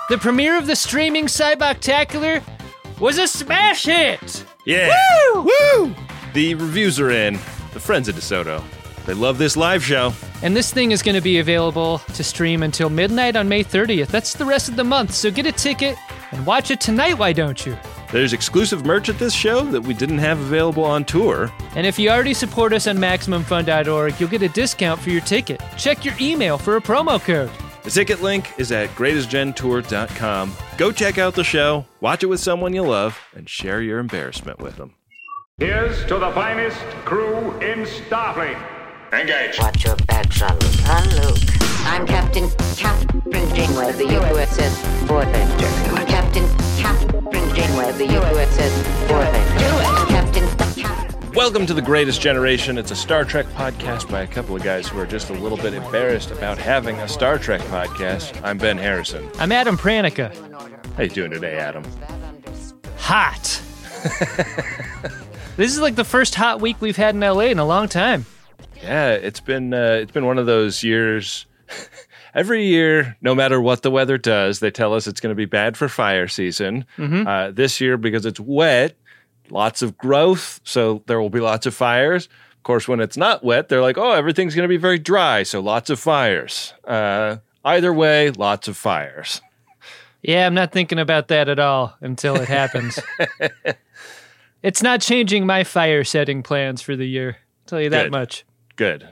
The premiere of the streaming Cyboctacular was a smash hit! Yeah! Woo! Woo! The reviews are in. The friends of DeSoto. They love this live show. And this thing is going to be available to stream until midnight on May 30th. That's the rest of the month, so get a ticket and watch it tonight, why don't you? There's exclusive merch at this show that we didn't have available on tour. And if you already support us on MaximumFun.org, you'll get a discount for your ticket. Check your email for a promo code. The ticket link is at greatestgentour.com. Go check out the show, watch it with someone you love, and share your embarrassment with them. Here's to the finest crew in Starfleet. Engage. Watch your back, Jean-Luc. Luke. I'm Captain Janeway of the USS Voyager. Captain Janeway of the USS Voyager. Captain. Welcome to The Greatest Generation. It's a Star Trek podcast by a couple of guys who are just a little bit embarrassed about having a Star Trek podcast. I'm Ben Harrison. I'm Adam Pranica. How you doing today, Adam? Hot. This is like the first hot week we've had in LA in a long time. Yeah, it's been one of those years. Every year, no matter what the weather does, they tell us it's going to be bad for fire season. Mm-hmm. This year, because it's wet, lots of growth, so there will be lots of fires. Of course, when it's not wet, they're like, oh, everything's going to be very dry, so lots of fires. Either way, lots of fires. Yeah, I'm not thinking about that at all until it happens. It's not changing my fire setting plans for the year. I'll tell you that much. Good.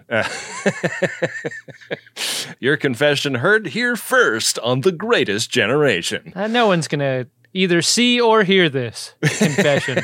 Your confession heard here first on The Greatest Generation. No one's going to either see or hear this confession.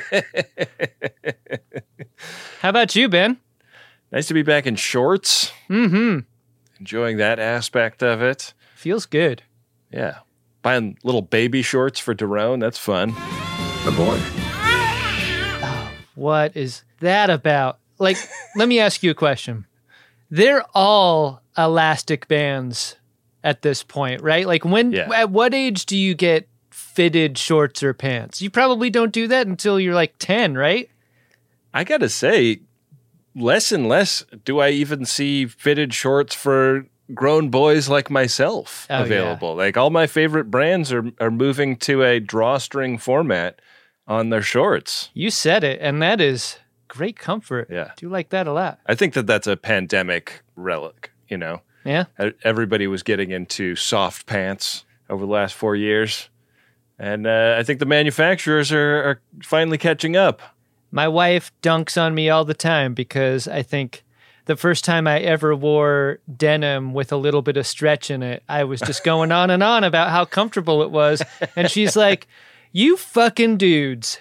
How about you, Ben? Nice to be back in shorts. Mm-hmm. Enjoying that aspect of it. Feels good. Yeah. Buying little baby shorts for Daron. That's fun. The boy. Oh, what is that about? Like, let me ask you a question. They're all elastic bands at this point, right? Like, at what age do you get fitted shorts or pants? You probably don't do that until you're like 10, right? I gotta say, less and less do I even see fitted shorts for grown boys like myself available. Yeah. Like, all my favorite brands are moving to a drawstring format on their shorts. You said it, and that is great comfort. Yeah. I do like that a lot. I think that's a pandemic relic, you know? Yeah. Everybody was getting into soft pants over the last 4 years. And I think the manufacturers are finally catching up. My wife dunks on me all the time because I think the first time I ever wore denim with a little bit of stretch in it, I was just going on and on about how comfortable it was. And she's like, you fucking dudes.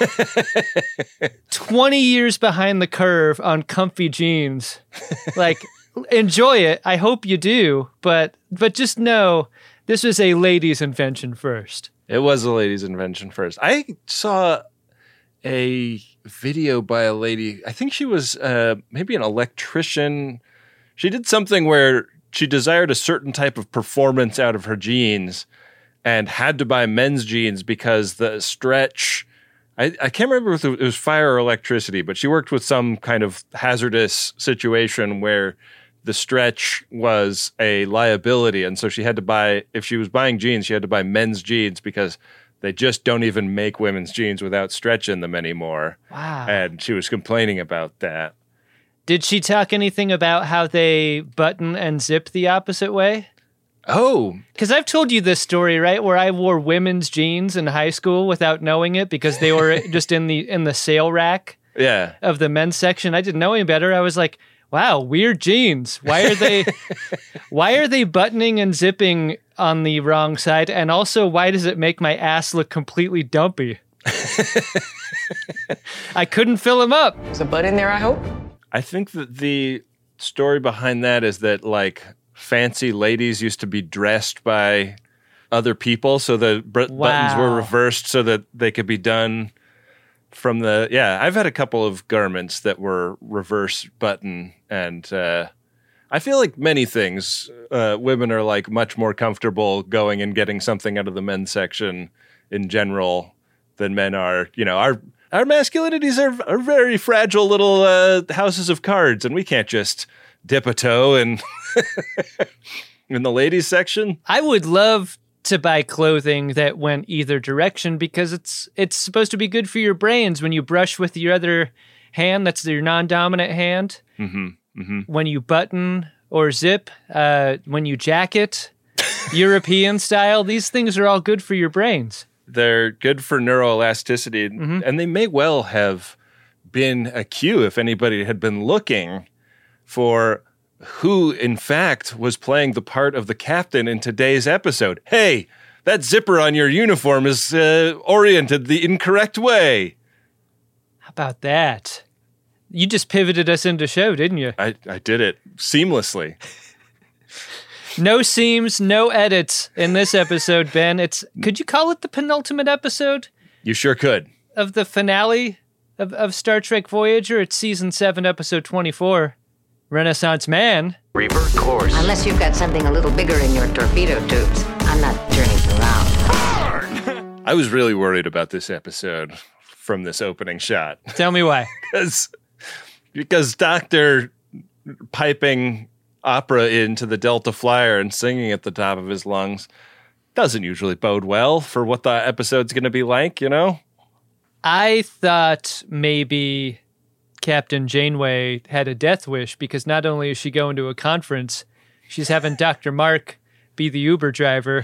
20 years behind the curve on comfy jeans. Like, enjoy it. I hope you do. But just know this was a lady's invention first. It was a lady's invention first. I saw a video by a lady. I think she was maybe an electrician. She did something where she desired a certain type of performance out of her jeans and had to buy men's jeans because the stretch... I can't remember if it was fire or electricity, but she worked with some kind of hazardous situation where the stretch was a liability. And so she had to buy, if she was buying jeans, she had to buy men's jeans because they just don't even make women's jeans without stretch in them anymore. Wow. And she was complaining about that. Did she talk anything about how they button and zip the opposite way? Oh. Because I've told you this story, right, where I wore women's jeans in high school without knowing it because they were just in the sale rack of the men's section. I didn't know any better. I was like, wow, weird jeans. Why are they buttoning and zipping on the wrong side? And also, why does it make my ass look completely dumpy? I couldn't fill them up. There's a butt in there, I hope? I think that the story behind that is that, like, fancy ladies used to be dressed by other people, so the buttons were reversed so that they could be done from the... Yeah, I've had a couple of garments that were reverse button, and I feel like many things, women are, like, much more comfortable going and getting something out of the men's section in general than men are. You know, our masculinities are very fragile little houses of cards, and we can't just dip a toe in the ladies section. I would love to buy clothing that went either direction because it's supposed to be good for your brains when you brush with your other hand. That's your non-dominant hand. Mm-hmm. Mm-hmm. When you button or zip, when you jacket, European style, these things are all good for your brains. They're good for neuroelasticity, and they may well have been a cue if anybody had been looking for who, in fact, was playing the part of the captain in today's episode. Hey, that zipper on your uniform is oriented the incorrect way. How about that? You just pivoted us into show, didn't you? I did it seamlessly. No seams, no edits in this episode, Ben. Could you call it the penultimate episode? You sure could. Of the finale of Star Trek Voyager. It's season 7, episode 24. Renaissance Man. Revert course. Unless you've got something a little bigger in your torpedo tubes, I'm not turning around. I was really worried about this episode from this opening shot. Tell me why. Because Doctor piping opera into the Delta Flyer and singing at the top of his lungs doesn't usually bode well for what the episode's going to be like, you know? I thought maybe Captain Janeway had a death wish because not only is she going to a conference, she's having Dr. Mark be the Uber driver.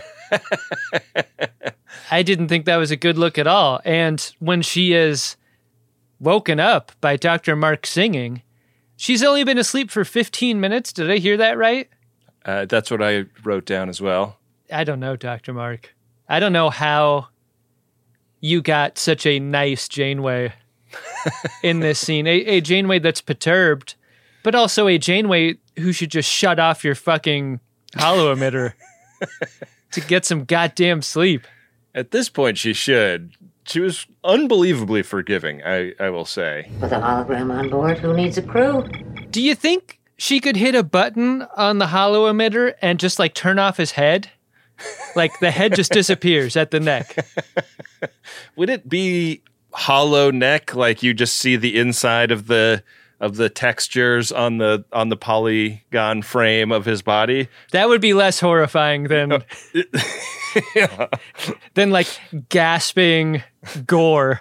I didn't think that was a good look at all. And when she is woken up by Dr. Mark singing, she's only been asleep for 15 minutes. Did I hear that right? That's what I wrote down as well. I don't know, Dr. Mark. I don't know how you got such a nice Janeway in this scene. A Janeway that's perturbed, but also a Janeway who should just shut off your fucking hollow emitter to get some goddamn sleep. At this point, she should. She was unbelievably forgiving, I will say. With a hologram on board, who needs a crew? Do you think she could hit a button on the hollow emitter and just like turn off his head? Like the head just disappears at the neck. Would it be hollow neck, like you just see the inside of the textures on the polygon frame of his body? That would be less horrifying than yeah. than like gasping gore.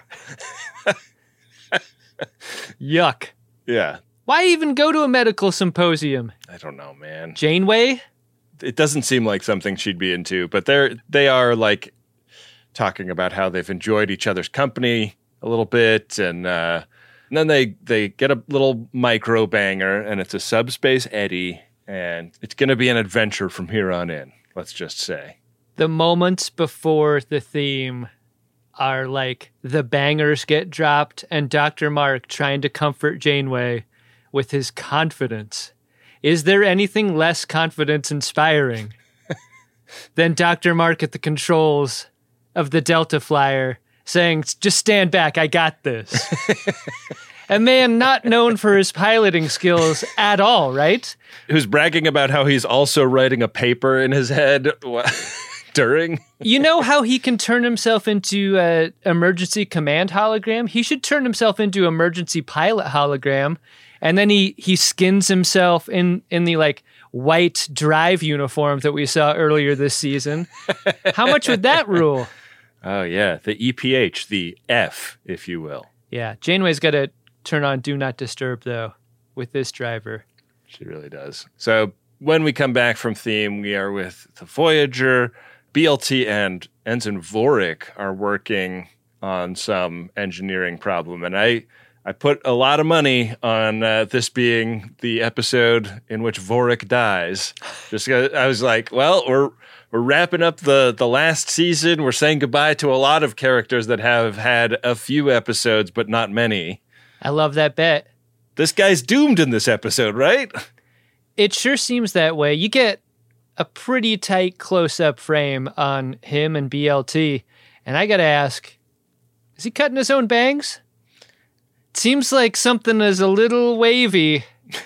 Yuck. Yeah. Why even go to a medical symposium? I don't know, man. Janeway? It doesn't seem like something she'd be into, but they are like talking about how they've enjoyed each other's company a little bit, and then they get a little micro banger, and it's a subspace eddy, and it's going to be an adventure from here on in, let's just say. The moments before the theme are like the bangers get dropped and Dr. Mark trying to comfort Janeway with his confidence. Is there anything less confidence-inspiring than Dr. Mark at the controls of the Delta Flyer saying, just stand back, I got this? A man not known for his piloting skills at all, right? Who's bragging about how he's also writing a paper in his head during. You know how he can turn himself into an emergency command hologram? He should turn himself into emergency pilot hologram. And then he skins himself in the like white drive uniform that we saw earlier this season. How much would that rule? Oh, yeah. The EPH, the F, if you will. Yeah. Janeway's got to turn on Do Not Disturb, though, with this driver. She really does. So when we come back from theme, we are with the Voyager. BLT and Ensign Vorik are working on some engineering problem. And I put a lot of money on this being the episode in which Vorik dies. Just I was like, well, we're wrapping up the last season. We're saying goodbye to a lot of characters that have had a few episodes, but not many. I love that bet. This guy's doomed in this episode, right? It sure seems that way. You get a pretty tight close-up frame on him and BLT. And I got to ask, is he cutting his own bangs? Seems like something is a little wavy.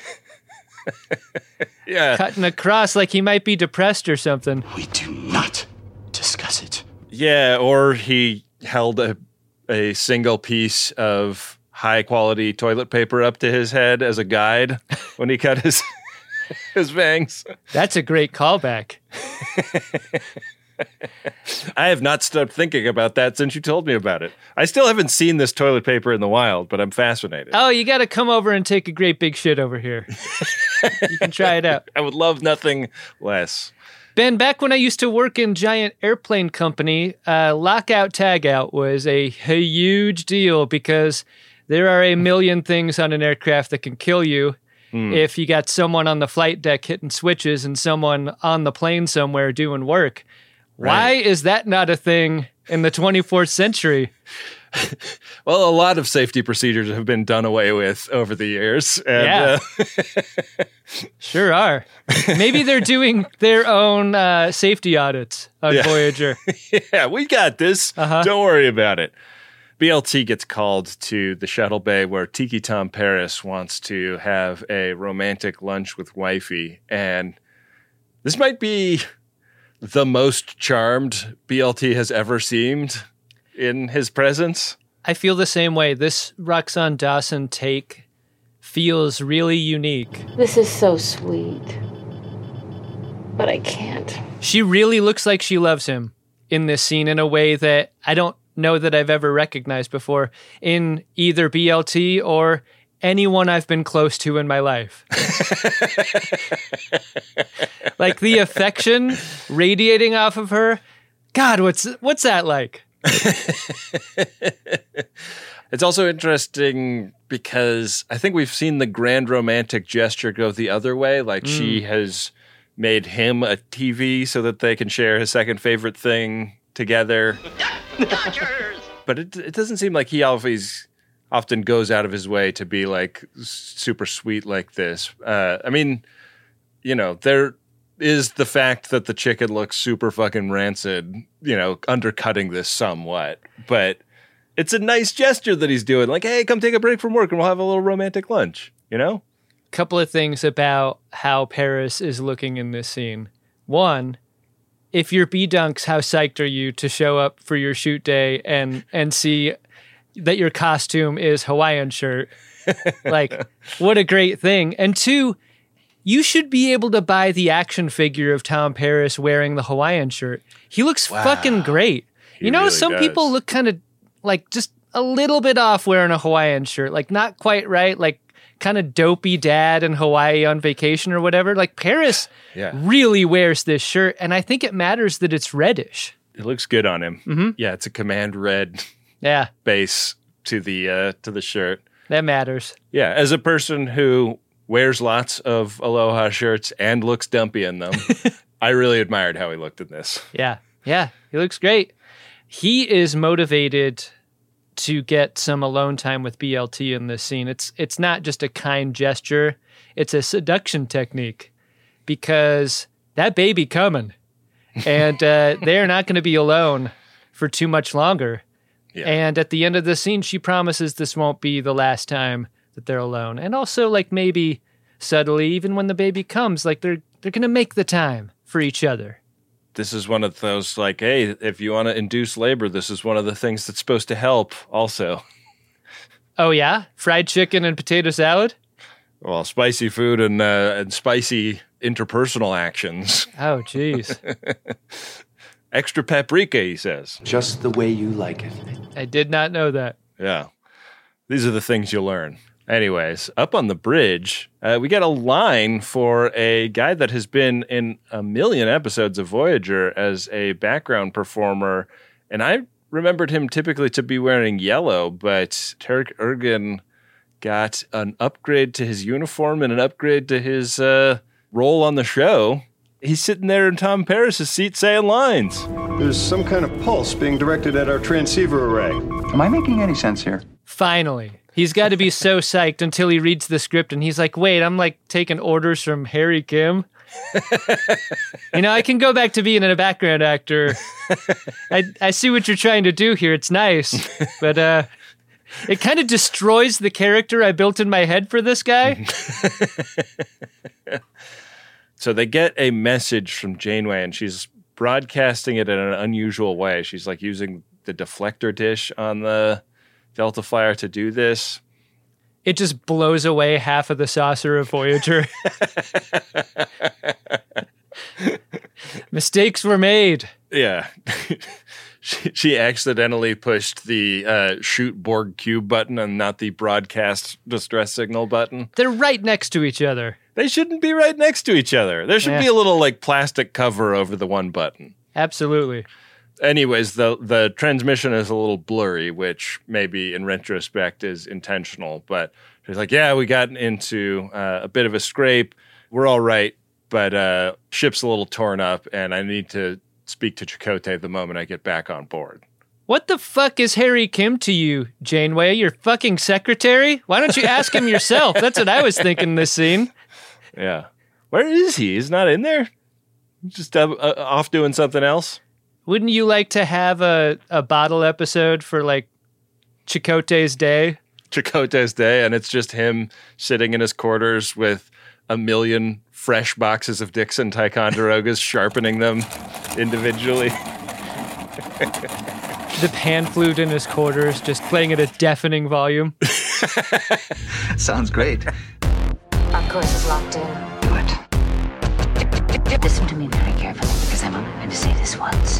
Yeah. Cutting across like he might be depressed or something. We do not discuss it. Yeah, or he held a single piece of high-quality toilet paper up to his head as a guide when he cut his bangs. That's a great callback. I have not stopped thinking about that since you told me about it. I still haven't seen this toilet paper in the wild, but I'm fascinated. Oh, you got to come over and take a great big shit over here. You can try it out. I would love nothing less. Ben, back when I used to work in Giant Airplane Company, lockout tagout was a huge deal because there are a million things on an aircraft that can kill you. If you got someone on the flight deck hitting switches and someone on the plane somewhere doing work. Right. Why is that not a thing in the 24th century? Well, a lot of safety procedures have been done away with over the years. And, Sure are. Maybe they're doing their own safety audits on Voyager. Yeah, we got this. Don't worry about it. BLT gets called to the shuttle bay where Tiki Tom Paris wants to have a romantic lunch with wifey. And this might be the most charmed BLT has ever seemed in his presence. I feel the same way. This Roxanne Dawson take feels really unique. This is so sweet, but I can't. She really looks like she loves him in this scene in a way that I don't know that I've ever recognized before in either BLT or anyone I've been close to in my life. Like the affection radiating off of her. God, what's that like? It's also interesting because I think we've seen the grand romantic gesture go the other way. Like she has made him a TV so that they can share his second favorite thing together. But it doesn't seem like he always often goes out of his way to be like super sweet like this. I mean, you know, there is the fact that the chicken looks super fucking rancid, you know, undercutting this somewhat. But it's a nice gesture that he's doing. Like, hey, come take a break from work and we'll have a little romantic lunch, you know? Couple of things about how Paris is looking in this scene. One, if you're B-Dunks, how psyched are you to show up for your shoot day and see that your costume is Hawaiian shirt? Like, what a great thing. And two, you should be able to buy the action figure of Tom Paris wearing the Hawaiian shirt. He looks fucking great. You know, really some people look kind of like just a little bit off wearing a Hawaiian shirt, like not quite right, like kind of dopey dad in Hawaii on vacation or whatever. Like Paris really wears this shirt, and I think it matters that it's reddish. It looks good on him. Mm-hmm. Yeah, it's a command red base to the shirt. That matters. Yeah, as a person who wears lots of Aloha shirts and looks dumpy in them, I really admired how he looked in this. Yeah, he looks great. He is motivated to get some alone time with BLT in this scene. It's not just a kind gesture. It's a seduction technique because that baby coming and they're not going to be alone for too much longer. Yeah. And at the end of the scene, she promises this won't be the last time that they're alone. And also like maybe subtly, even when the baby comes, like they're going to make the time for each other. This is one of those, like, hey, if you want to induce labor, this is one of the things that's supposed to help also. Oh, yeah? Fried chicken and potato salad? Well, spicy food and spicy interpersonal actions. Oh, jeez. Extra paprika, he says. Just the way you like it. I did not know that. Yeah. These are the things you learn. Anyways, up on the bridge, we got a line for a guy that has been in a million episodes of Voyager as a background performer. And I remembered him typically to be wearing yellow, but Tarek Ergen got an upgrade to his uniform and an upgrade to his role on the show. He's sitting there in Tom Paris' seat saying lines. There's some kind of pulse being directed at our transceiver array. Am I making any sense here? Finally. He's got to be so psyched until he reads the script and he's like, wait, I'm like taking orders from Harry Kim. You know, I can go back to being a background actor. I see what you're trying to do here. It's nice. But it kind of destroys the character I built in my head for this guy. So they get a message from Janeway and she's broadcasting it in an unusual way. She's like using the deflector dish on the Delta Flyer to do this. It just blows away half of the saucer of Voyager. Mistakes were made. Yeah. She accidentally pushed the shoot Borg cube button and not the broadcast distress signal button. They're right next to each other. They shouldn't be right next to each other. There should be a little like plastic cover over the one button. Absolutely. Anyways, the transmission is a little blurry, which maybe in retrospect is intentional. But she's like, yeah, we got into a bit of a scrape. We're all right, but ship's a little torn up, and I need to speak to Chakotay the moment I get back on board. What the fuck is Harry Kim to you, Janeway? Your fucking secretary? Why don't you ask him yourself? That's what I was thinking this scene. Yeah. Where is he? He's not in there? Just off doing something else? Wouldn't you like to have a bottle episode for, like, Chakotay's Day? Chakotay's Day, and it's just him sitting in his quarters with a million fresh boxes of Dixon Ticonderogas, sharpening them individually. The pan flute in his quarters, just playing at a deafening volume. Sounds great. Our course is locked in. Good. Listen to me very carefully, because I'm only going to say this once.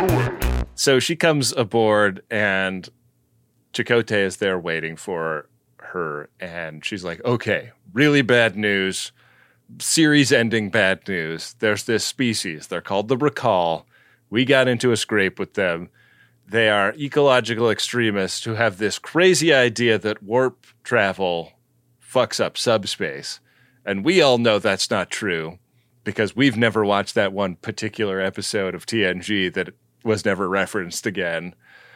So she comes aboard, and Chakotay is there waiting for her, and she's like, okay, really bad news, series-ending bad news. There's this species. They're called the Recall. We got into a scrape with them. They are ecological extremists who have this crazy idea that warp travel fucks up subspace. And we all know that's not true because we've never watched that one particular episode of TNG that was never referenced again.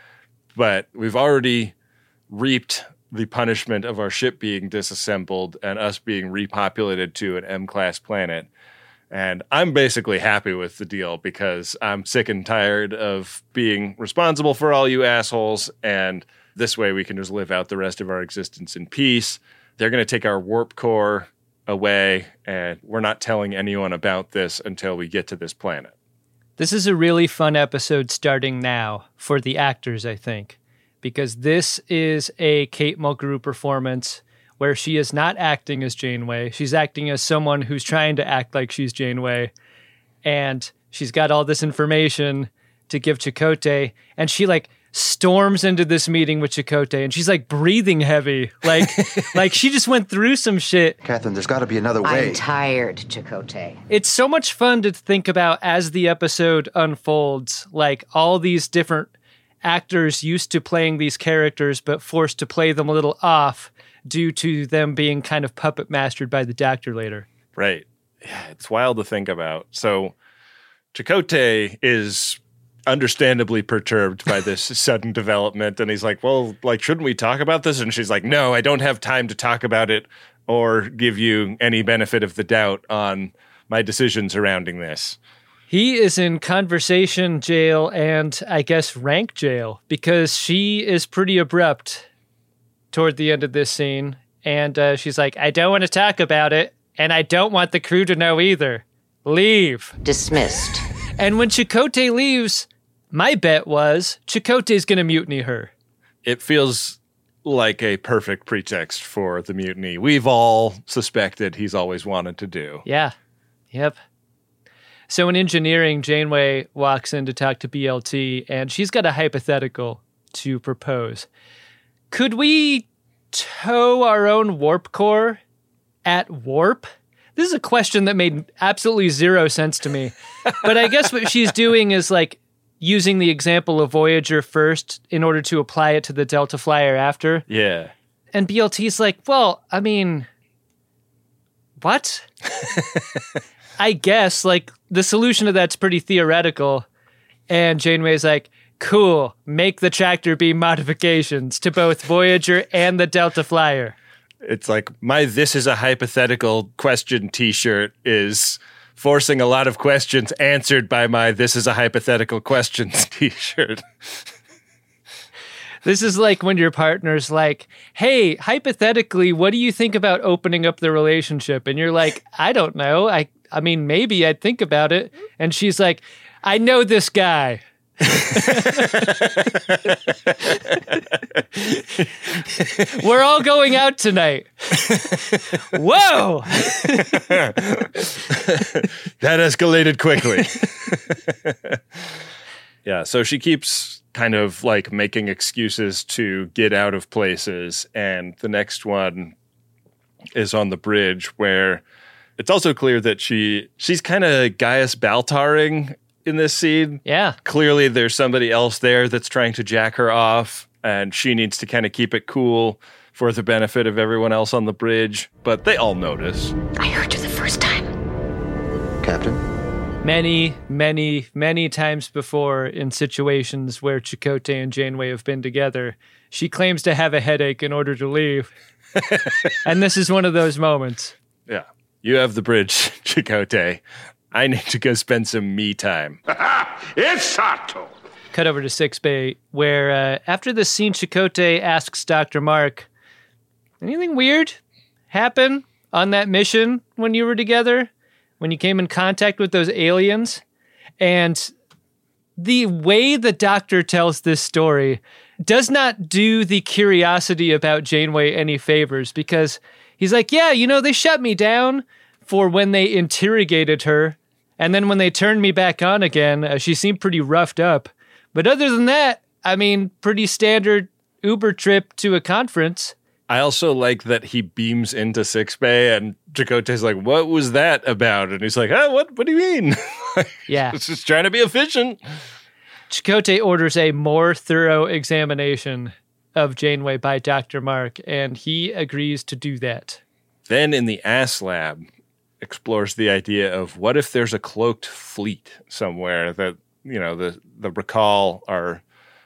But we've already reaped the punishment of our ship being disassembled and us being repopulated to an M-class planet. And I'm basically happy with the deal because I'm sick and tired of being responsible for all you assholes, and this way we can just live out the rest of our existence in peace. They're going to take our warp core away, and we're not telling anyone about this until we get to this planet. This is a really fun episode starting now for the actors, I think, because this is a Kate Mulgrew performance where she is not acting as Janeway. She's acting as someone who's trying to act like she's Janeway. And she's got all this information to give Chakotay. And she, like, storms into this meeting with Chakotay. And she's, like, breathing heavy. Like, like she just went through some shit. Catherine, there's got to be another way. I'm tired, Chakotay. It's so much fun to think about as the episode unfolds. Like, all these different actors used to playing these characters, but forced to play them a little off due to them being kind of puppet mastered by the Doctor later. Right. Yeah, it's wild to think about. So Chakotay is understandably perturbed by this sudden development. And he's like, well, like, shouldn't we talk about this? And she's like, no, I don't have time to talk about it or give you any benefit of the doubt on my decision surrounding this. He is in conversation jail and I guess rank jail because she is pretty abrupt toward the end of this scene. And she's like, I don't want to talk about it. And I don't want the crew to know either. Leave. Dismissed. And when Chakotay leaves, my bet was Chakotay's going to mutiny her. It feels like a perfect pretext for the mutiny we've all suspected he's always wanted to do. Yeah. Yep. So in engineering, Janeway walks in to talk to BLT, and she's got a hypothetical to propose. Could we tow our own warp core at warp? This is a question that made absolutely zero sense to me. But I guess what she's doing is like using the example of Voyager first in order to apply it to the Delta Flyer after. Yeah. And BLT's like, well, I mean, what? I guess, like, the solution to that's pretty theoretical. And Janeway's like, cool, make the tractor beam modifications to both Voyager and the Delta Flyer. It's like my "this is a hypothetical question" t-shirt is forcing a lot of questions answered by my "this is a hypothetical questions" t-shirt. This is like when your partner's like, hey, hypothetically, what do you think about opening up the relationship? And you're like, I don't know. I mean, maybe I'd think about it. And she's like, I know this guy. We're all going out tonight. Whoa! That escalated quickly. Yeah, so she keeps kind of like making excuses to get out of places. And the next one is on the bridge, where it's also clear that she's kind of Gaius Baltaring in this scene. Yeah. Clearly there's somebody else there that's trying to jack her off, and she needs to kind of keep it cool for the benefit of everyone else on the bridge. But they all notice. I heard you the first time. Captain? Many, many, many times before in situations where Chakotay and Janeway have been together, she claims to have a headache in order to leave. And this is one of those moments. Yeah. You have the bridge, Chakotay. I need to go spend some me time. It's Sato. Cut over to 6-Bay, where after this scene, Chakotay asks Dr. Mark, anything weird happen on that mission when you were together? When you came in contact with those aliens? And the way the doctor tells this story does not do the curiosity about Janeway any favors, because he's like, yeah, they shut me down for when they interrogated her. And then when they turned me back on again, she seemed pretty roughed up. But other than that, I mean, pretty standard Uber trip to a conference. I also like that he beams into 6-Bay and Chakotay's like, what was that about? And he's like, what do you mean? Yeah. It's just trying to be efficient. Chakotay orders a more thorough examination of Janeway by Dr. Mark, and he agrees to do that. Then in the ass lab, explores the idea of what if there's a cloaked fleet somewhere that, the Recall are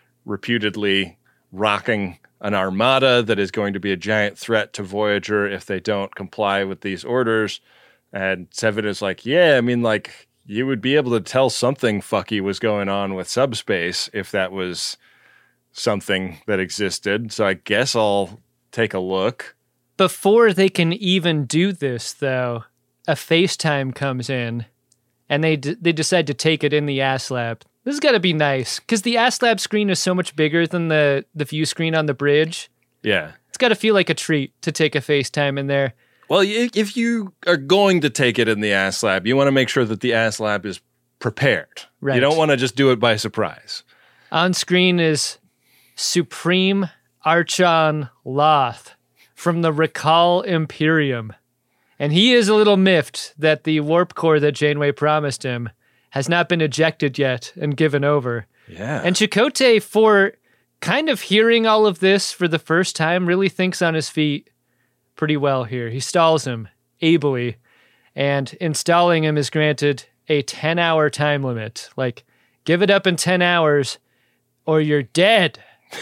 reputedly rocking an armada that is going to be a giant threat to Voyager if they don't comply with these orders. And Seven is like, yeah, I mean, like, you would be able to tell something fucky was going on with subspace if that was something that existed. So I guess I'll take a look. Before they can even do this, though, a FaceTime comes in, and they decide to take it in the ass lab. This has got to be nice, because the ass lab screen is so much bigger than the view screen on the bridge. Yeah. It's got to feel like a treat to take a FaceTime in there. Well, if you are going to take it in the ass lab, you want to make sure that the ass lab is prepared. Right. You don't want to just do it by surprise. On screen is Supreme Archon Loth from the Recall Imperium. And he is a little miffed that the warp core that Janeway promised him has not been ejected yet and given over. Yeah. And Chakotay, for kind of hearing all of this for the first time, really thinks on his feet pretty well here. He stalls him ably, and installing him is granted a 10-hour time limit. Like, give it up in 10 hours or you're dead.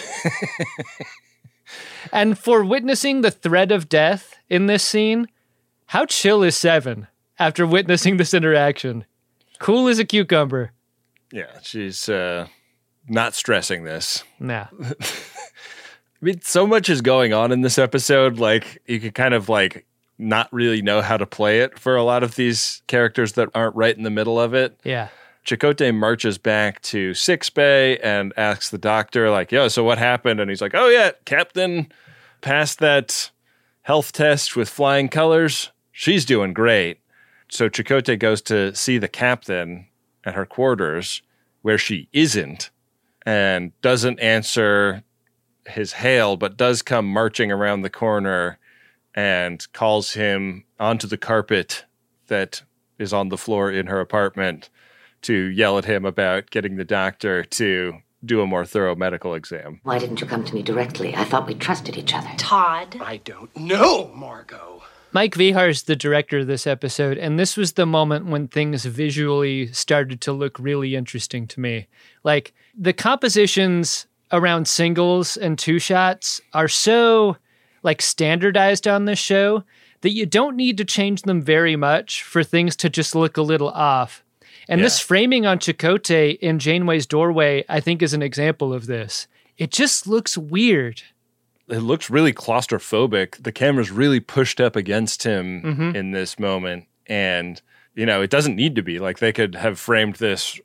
And for witnessing the threat of death in this scene, how chill is Seven after witnessing this interaction? Cool as a cucumber. Yeah, she's not stressing this. Nah. I mean, so much is going on in this episode. Like, you can kind of like not really know how to play it for a lot of these characters that aren't right in the middle of it. Yeah. Chakotay marches back to 6-Bay and asks the doctor, like, yo, so what happened? And he's like, oh, yeah, Captain passed that health test with flying colors. She's doing great. So Chakotay goes to see the captain at her quarters, where she isn't, and doesn't answer his hail, but does come marching around the corner and calls him onto the carpet that is on the floor in her apartment to yell at him about getting the doctor to do a more thorough medical exam. Why didn't you come to me directly? I thought we trusted each other. Todd. I don't know, Margot. Mike Vihar is the director of this episode, and this was the moment when things visually started to look really interesting to me. Like, the compositions around singles and two shots are so, like, standardized on this show that you don't need to change them very much for things to just look a little off. And this framing on Chakotay in Janeway's doorway, I think, is an example of this. It just looks weird. It looks really claustrophobic. The camera's really pushed up against him in this moment. And, you know, it doesn't need to be. Like, they could have framed this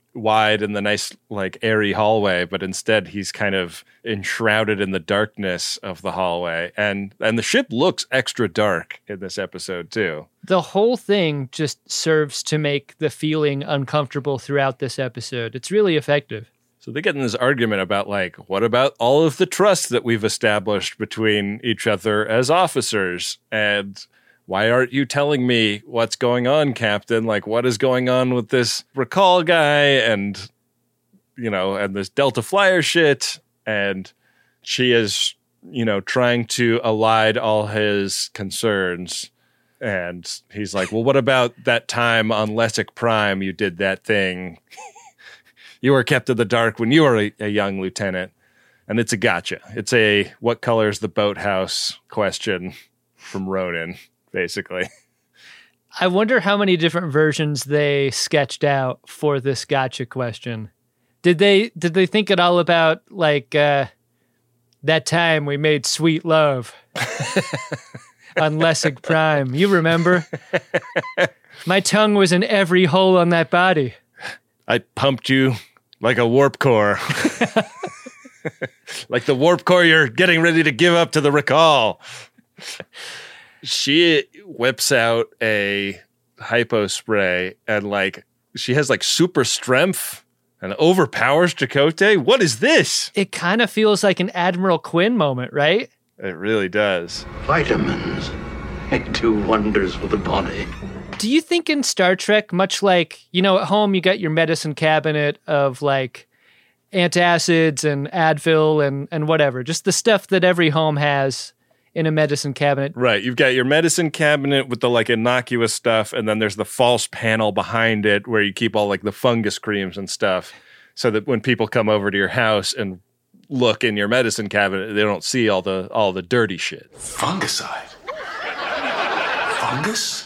wide and the nice, like, airy hallway, but instead he's kind of enshrouded in the darkness of the hallway. And the ship looks extra dark in this episode, too. The whole thing just serves to make the feeling uncomfortable throughout this episode. It's really effective. So they get in this argument about, like, what about all of the trust that we've established between each other as officers? And why aren't you telling me what's going on, Captain? Like, what is going on with this Recall guy and, you know, and this Delta Flyer shit? And she is, you know, trying to allay all his concerns. And he's like, well, what about that time on Lessig Prime you did that thing? You were kept in the dark when you were a young lieutenant. And it's a gotcha. It's a what color's the boathouse question from Ronan, basically. I wonder how many different versions they sketched out for this gotcha question. Did they think it all about, like, that time we made sweet love on Lessig Prime? You remember? My tongue was in every hole on that body. I pumped you like a warp core. Like the warp core you're getting ready to give up to the Recall. She whips out a hypo spray and, like, she has, like, super strength and overpowers Chakotay. What is this? It kind of feels like an Admiral Quinn moment, right? It really does. Vitamins. They do wonders for the body. Do you think in Star Trek, much like, you know, at home you got your medicine cabinet of, like, antacids and Advil and whatever, just the stuff that every home has in a medicine cabinet. Right. You've got your medicine cabinet with the, like, innocuous stuff, and then there's the false panel behind it where you keep all, like, the fungus creams and stuff, so that when people come over to your house and look in your medicine cabinet, they don't see all the dirty shit. Fungicide? Fungus?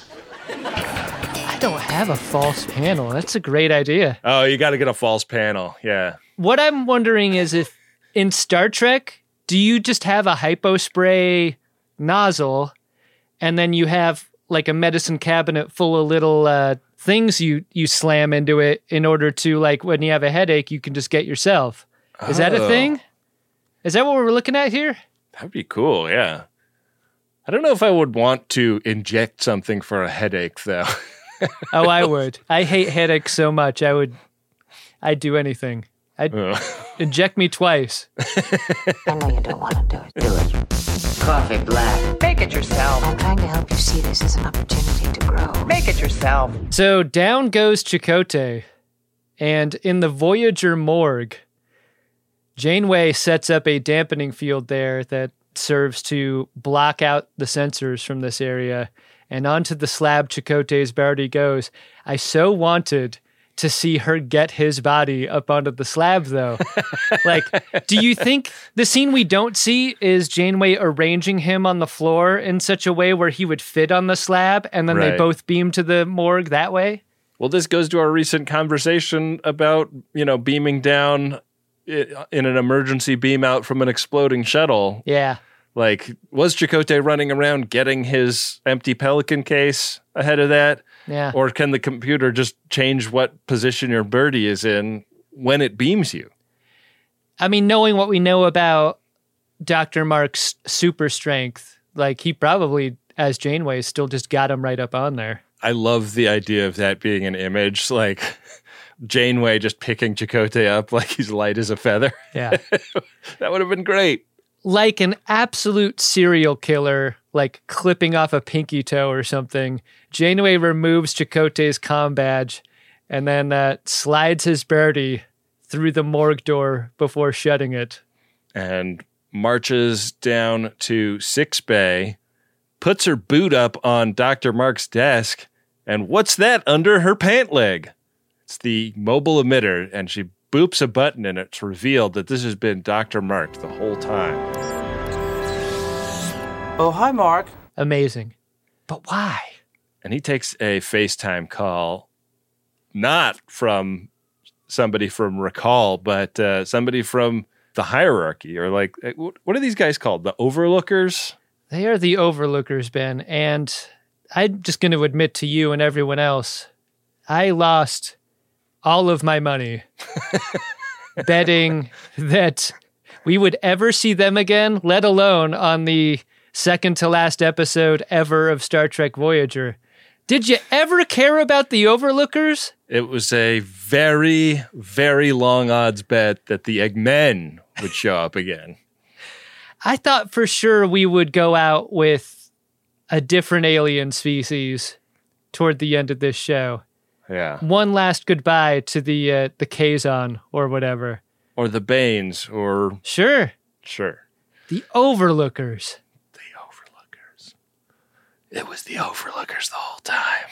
I don't have a false panel. That's a great idea. Oh, you got to get a false panel. Yeah. What I'm wondering is if in Star Trek, do you just have a hypo spray nozzle and then you have, like, a medicine cabinet full of little things you slam into it in order to, like, when you have a headache, you can just get yourself? Is that a thing? Is that what we're looking at here? That'd be cool, yeah. I don't know if I would want to inject something for a headache, though. Oh, I would. I hate headaches so much. I'd do anything. I'd inject me twice. I know you don't want to do it. Do it. Coffee black. Make it yourself. I'm trying to help you see this as an opportunity to grow. Make it yourself. So down goes Chakotay, and in the Voyager morgue, Janeway sets up a dampening field there that serves to block out the sensors from this area, and onto the slab Chakotay's body goes. I so wanted to see her get his body up onto the slab, though. Like, do you think the scene we don't see is Janeway arranging him on the floor in such a way where he would fit on the slab, and then they both beam to the morgue that way? Well, this goes to our recent conversation about, you know, beaming down in an emergency beam out from an exploding shuttle. Yeah. Like, was Chakotay running around getting his empty Pelican case ahead of that? Yeah. Or can the computer just change what position your birdie is in when it beams you? I mean, knowing what we know about Dr. Mark's super strength, like, he probably, as Janeway, still just got him right up on there. I love the idea of that being an image, like Janeway just picking Chakotay up like he's light as a feather. Yeah. That would have been great. Like an absolute serial killer, like clipping off a pinky toe or something, Janeway removes Chakotay's comm badge and then slides his birdie through the morgue door before shutting it. And marches down to 6 Bay, puts her boot up on Dr. Mark's desk, and what's that under her pant leg? It's the mobile emitter, and she boops a button, and it's revealed that this has been Dr. Mark the whole time. Oh, hi, Mark. Amazing. But why? And he takes a FaceTime call, not from somebody from Recall, but somebody from the hierarchy, or like, what are these guys called? The Overlookers? They are the Overlookers, Ben, and I'm just going to admit to you and everyone else, I lost all of my money betting that we would ever see them again, let alone on the second to last episode ever of Star Trek Voyager. Did you ever care about the Overlookers? It was a very, very long odds bet that the Eggmen would show up again. I thought for sure we would go out with a different alien species toward the end of this show. Yeah. One last goodbye to the Kazon or whatever. Or the Banes, or... Sure. The Overlookers. It was the Overlookers the whole time.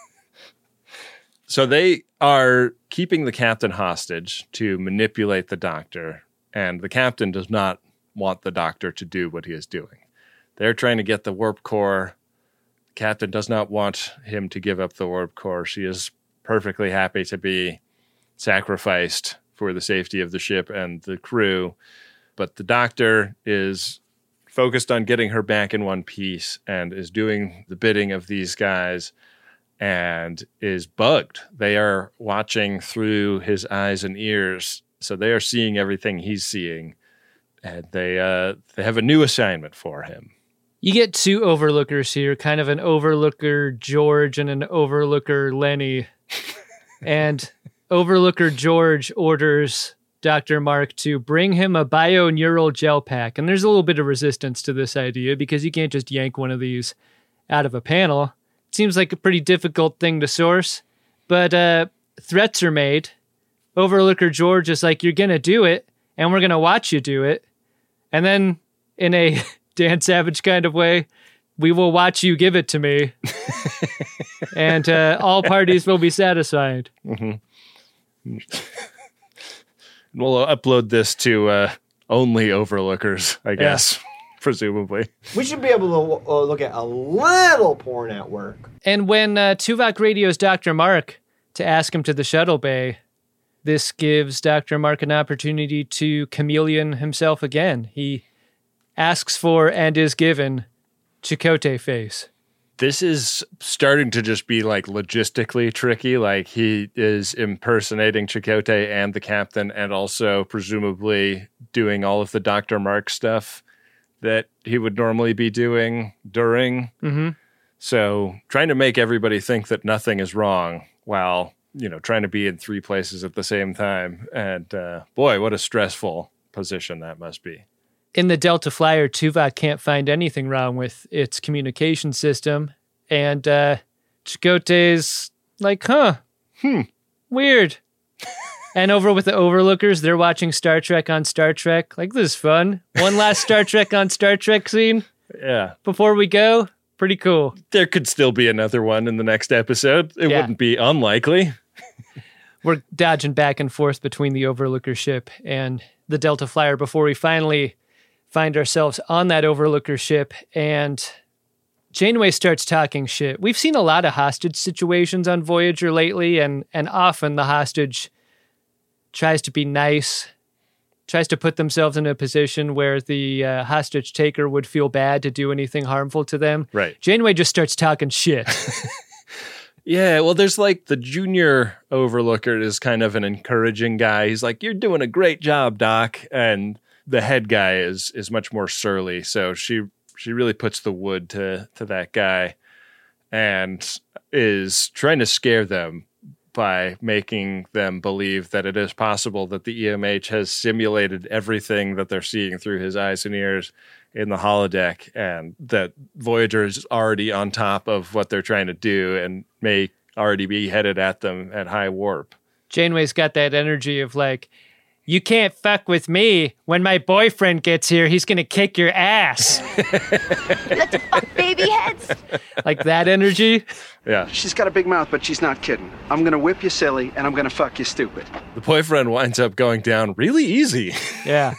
So they are keeping the captain hostage to manipulate the doctor, and the captain does not want the doctor to do what he is doing. They're trying to get the warp core. The captain does not want him to give up the warp core. She is perfectly happy to be sacrificed for the safety of the ship and the crew, but the doctor is focused on getting her back in one piece and is doing the bidding of these guys and is bugged. They are watching through his eyes and ears, so they are seeing everything he's seeing, and they have a new assignment for him. You get two Overlookers here, kind of an Overlooker George and an Overlooker Lenny. And Overlooker George orders Dr. Mark to bring him a bioneural gel pack. And there's a little bit of resistance to this idea because you can't just yank one of these out of a panel. It seems like a pretty difficult thing to source, but threats are made. Overlooker George is like, you're going to do it, and we're going to watch you do it. And then in a Dan Savage kind of way, we will watch you give it to me. And all parties will be satisfied. Mm-hmm. We'll upload this to only Overlookers, I guess, presumably. We should be able to look at a little porn at work. And when Tuvok radios Dr. Mark to ask him to the shuttle bay, this gives Dr. Mark an opportunity to chameleon himself again. He asks for and is given Chakotay face. This is starting to just be like logistically tricky. Like he is impersonating Chakotay and the captain, and also presumably doing all of the Dr. Mark stuff that he would normally be doing during. Mm-hmm. So trying to make everybody think that nothing is wrong while, trying to be in three places at the same time. And boy, what a stressful position that must be. In the Delta Flyer, Tuvok can't find anything wrong with its communication system. And Chakotay's like, weird. And over with the Overlookers, they're watching Star Trek on Star Trek. Like, this is fun. One last Star Trek on Star Trek scene. Yeah. Before we go. Pretty cool. There could still be another one in the next episode. It wouldn't be unlikely. We're dodging back and forth between the Overlooker ship and the Delta Flyer before we finally find ourselves on that Overlooker ship, and Janeway starts talking shit. We've seen a lot of hostage situations on Voyager lately, and often the hostage tries to be nice, tries to put themselves in a position where the hostage taker would feel bad to do anything harmful to them. Right. Janeway just starts talking shit. Yeah, well, there's like the junior Overlooker is kind of an encouraging guy. He's like, you're doing a great job, Doc. And the head guy is much more surly. So she really puts the wood to that guy and is trying to scare them by making them believe that it is possible that the EMH has simulated everything that they're seeing through his eyes and ears in the holodeck, and that Voyager is already on top of what they're trying to do and may already be headed at them at high warp. Janeway's got that energy of like, you can't fuck with me. When my boyfriend gets here, he's going to kick your ass. Let's fuck baby heads. Like that energy. Yeah. She's got a big mouth, but she's not kidding. I'm going to whip you silly, and I'm going to fuck you stupid. The boyfriend winds up going down really easy. Yeah.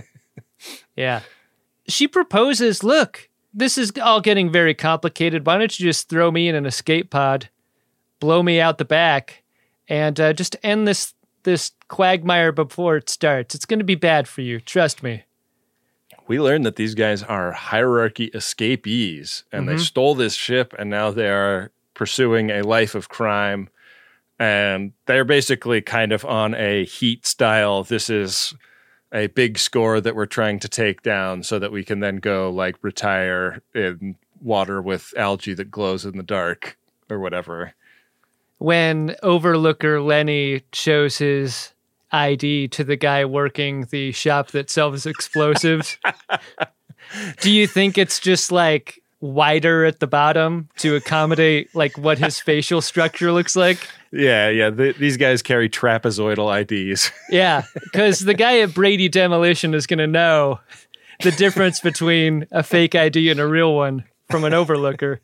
Yeah. She proposes, look, this is all getting very complicated. Why don't you just throw me in an escape pod, blow me out the back, and just end this quagmire before it starts. It's going to be bad for you. Trust me. We learned that these guys are hierarchy escapees, and they stole this ship, and now they are pursuing a life of crime. And they're basically kind of on a Heat style. This is a big score that we're trying to take down so that we can then go like retire in water with algae that glows in the dark or whatever. When Overlooker Lenny shows his ID to the guy working the shop that sells explosives, do you think it's just like wider at the bottom to accommodate like what his facial structure looks like? Yeah. These guys carry trapezoidal IDs. Yeah, because the guy at Brady Demolition is going to know the difference between a fake ID and a real one from an Overlooker.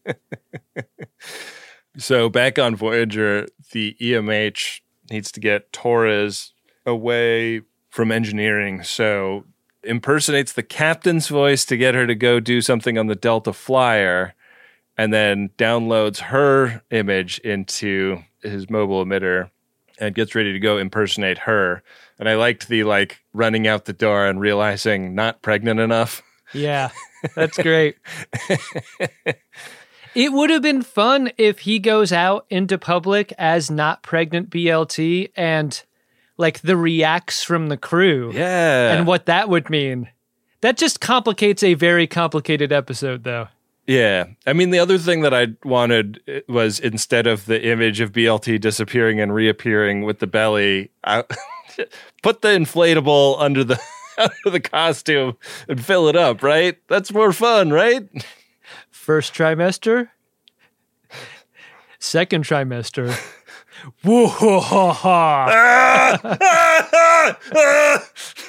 So back on Voyager, the EMH needs to get Torres away from engineering. So impersonates the captain's voice to get her to go do something on the Delta Flyer, and then downloads her image into his mobile emitter and gets ready to go impersonate her. And I liked the like running out the door and realizing not pregnant enough. Yeah, that's great. It would have been fun if he goes out into public as not pregnant BLT and like the reacts from the crew. Yeah. And what that would mean. That just complicates a very complicated episode though. Yeah. I mean, the other thing that I wanted was instead of the image of BLT disappearing and reappearing with the belly, I put the inflatable under the costume and fill it up, right? That's more fun, right? First trimester. Second trimester. Woo ha ha ha.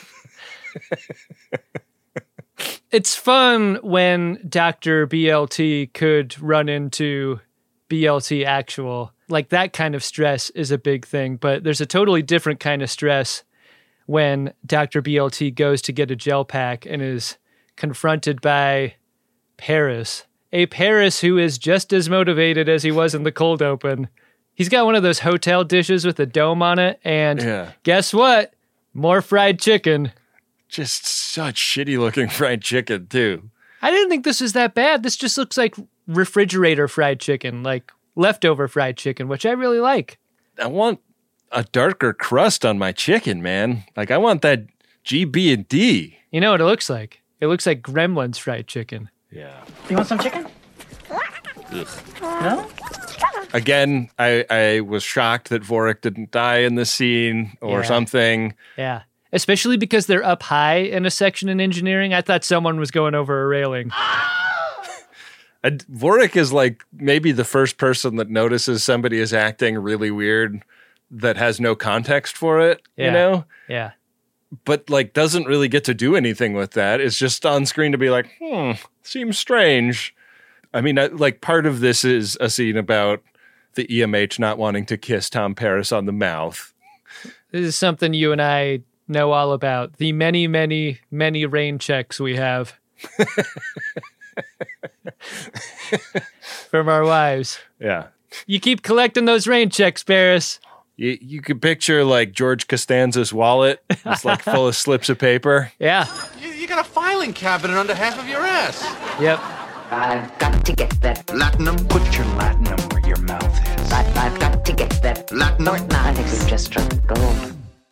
It's fun when Dr. BLT could run into BLT actual. Like that kind of stress is a big thing, but there's a totally different kind of stress when Dr. BLT goes to get a gel pack and is confronted by Paris. A Paris who is just as motivated as he was in the cold open. He's got one of those hotel dishes with a dome on it, and guess what? More fried chicken. Just such shitty looking fried chicken, too. I didn't think this was that bad. This just looks like refrigerator fried chicken, like leftover fried chicken, which I really like. I want a darker crust on my chicken, man. Like, I want that GB&D. You know what it looks like? It looks like Gremlins fried chicken. Yeah. You want some chicken? Ugh. No? Again, I was shocked that Vorik didn't die in this scene or something. Yeah. Especially because they're up high in a section in engineering. I thought someone was going over a railing. Vorik is like maybe the first person that notices somebody is acting really weird that has no context for it, you know? Yeah. But like doesn't really get to do anything with that. It's just on screen to be like, seems strange. I mean, like part of this is a scene about the EMH not wanting to kiss Tom Paris on the mouth. This is something you and I know all about. The many, many, many rain checks we have from our wives. Yeah. You keep collecting those rain checks, Paris. You could picture like George Costanza's wallet. It's like full of slips of paper. Yeah. You got a filing cabinet under half of your ass. Yep. I've got to get that Latinum. Put your Latinum where your mouth is. I've got to get that Latinum. I think we've just struck gold.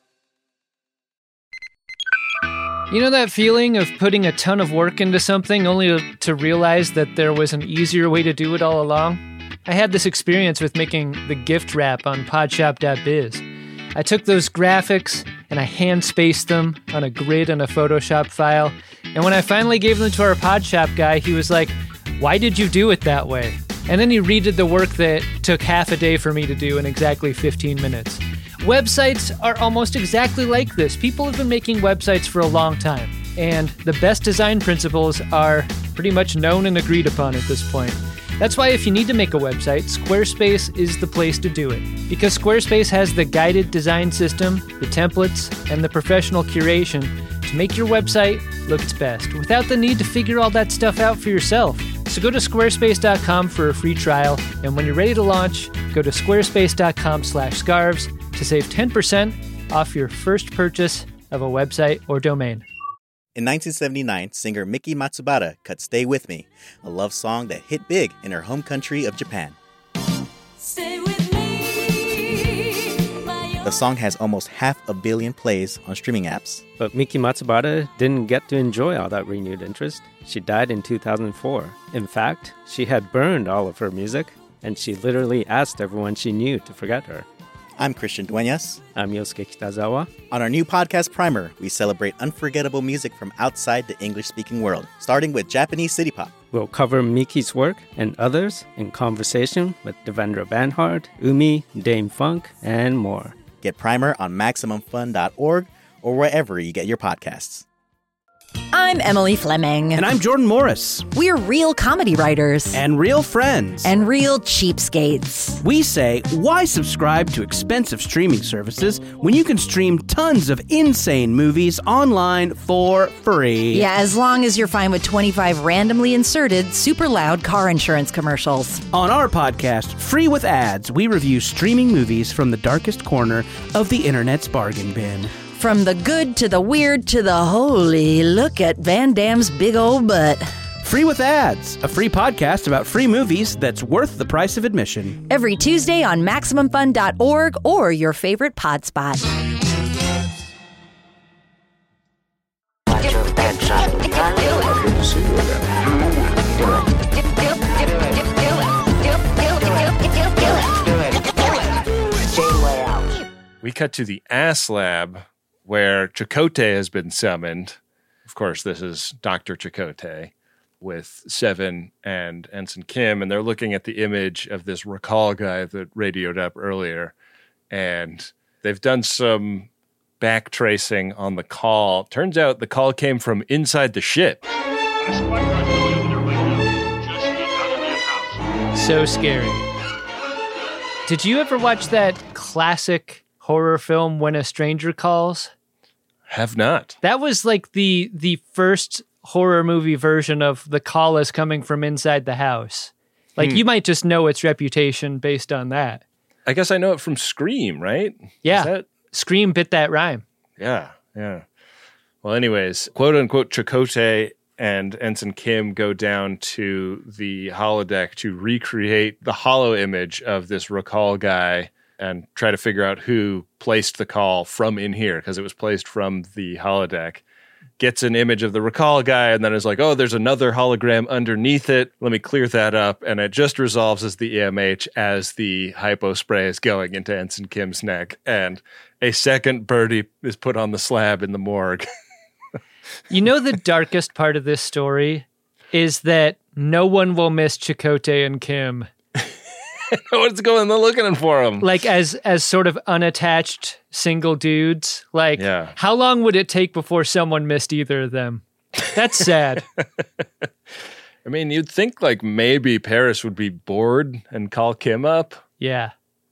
You know that feeling of putting a ton of work into something only to realize that there was an easier way to do it all along? I had this experience with making the gift wrap on podshop.biz. I took those graphics and I hand spaced them on a grid in a Photoshop file. And when I finally gave them to our Podshop guy, he was like, "Why did you do it that way?" And then he redid the work that took half a day for me to do in exactly 15 minutes. Websites are almost exactly like this. People have been making websites for a long time, and the best design principles are pretty much known and agreed upon at this point. That's why if you need to make a website, Squarespace is the place to do it. Because Squarespace has the guided design system, the templates, and the professional curation to make your website look its best, without the need to figure all that stuff out for yourself. So go to squarespace.com for a free trial, and when you're ready to launch, go to squarespace.com/scarves to save 10% off your first purchase of a website or domain. In 1979, singer Miki Matsubara cut Stay With Me, a love song that hit big in her home country of Japan. Stay with me. song has almost 500 million plays on streaming apps. But Miki Matsubara didn't get to enjoy all that renewed interest. She died in 2004. In fact, she had burned all of her music, and she literally asked everyone she knew to forget her. I'm Christian Dueñas. I'm Yosuke Kitazawa. On our new podcast, Primer, we celebrate unforgettable music from outside the English-speaking world, starting with Japanese city pop. We'll cover Miki's work and others in conversation with Devendra Banhart, Umi, Dame Funk, and more. Get Primer on MaximumFun.org or wherever you get your podcasts. I'm Emily Fleming. And I'm Jordan Morris. We're real comedy writers. And real friends. And real cheapskates. We say, why subscribe to expensive streaming services when you can stream tons of insane movies online for free? Yeah, as long as you're fine with 25 randomly inserted, super loud car insurance commercials. On our podcast, Free with Ads, we review streaming movies from the darkest corner of the internet's bargain bin. From the good to the weird to the holy, look at Van Damme's big old butt. Free with Ads, a free podcast about free movies that's worth the price of admission. Every Tuesday on MaximumFun.org or your favorite pod spot. We cut to the Ass Lab, where Chakotay has been summoned. Of course, this is Dr. Chakotay with Seven and Ensign Kim, and they're looking at the image of this Rakal guy that radioed up earlier. And they've done some back tracing on the call. Turns out the call came from inside the ship. So scary. Did you ever watch that classic horror film When a Stranger Calls? Have not. That was like the first horror movie version of the call is coming from inside the house. Like you might just know its reputation based on that. I guess I know it from Scream, right? Yeah. Scream bit that rhyme. Yeah. Well, anyways, quote unquote Chakotay and Ensign Kim go down to the holodeck to recreate the holo image of this Rakal guy and try to figure out who placed the call from in here, because it was placed from the holodeck. Gets an image of the Rakal guy and then is like, oh, there's another hologram underneath it. Let me clear that up. And it just resolves as the EMH as the hypo spray is going into Ensign Kim's neck. And a second birdie is put on the slab in the morgue. You know, the darkest part of this story is that no one will miss Chakotay and Kim. What's going on looking for them? Like as sort of unattached single dudes. Like, How long would it take before someone missed either of them? That's sad. I mean, you'd think like maybe Paris would be bored and call Kim up. Yeah.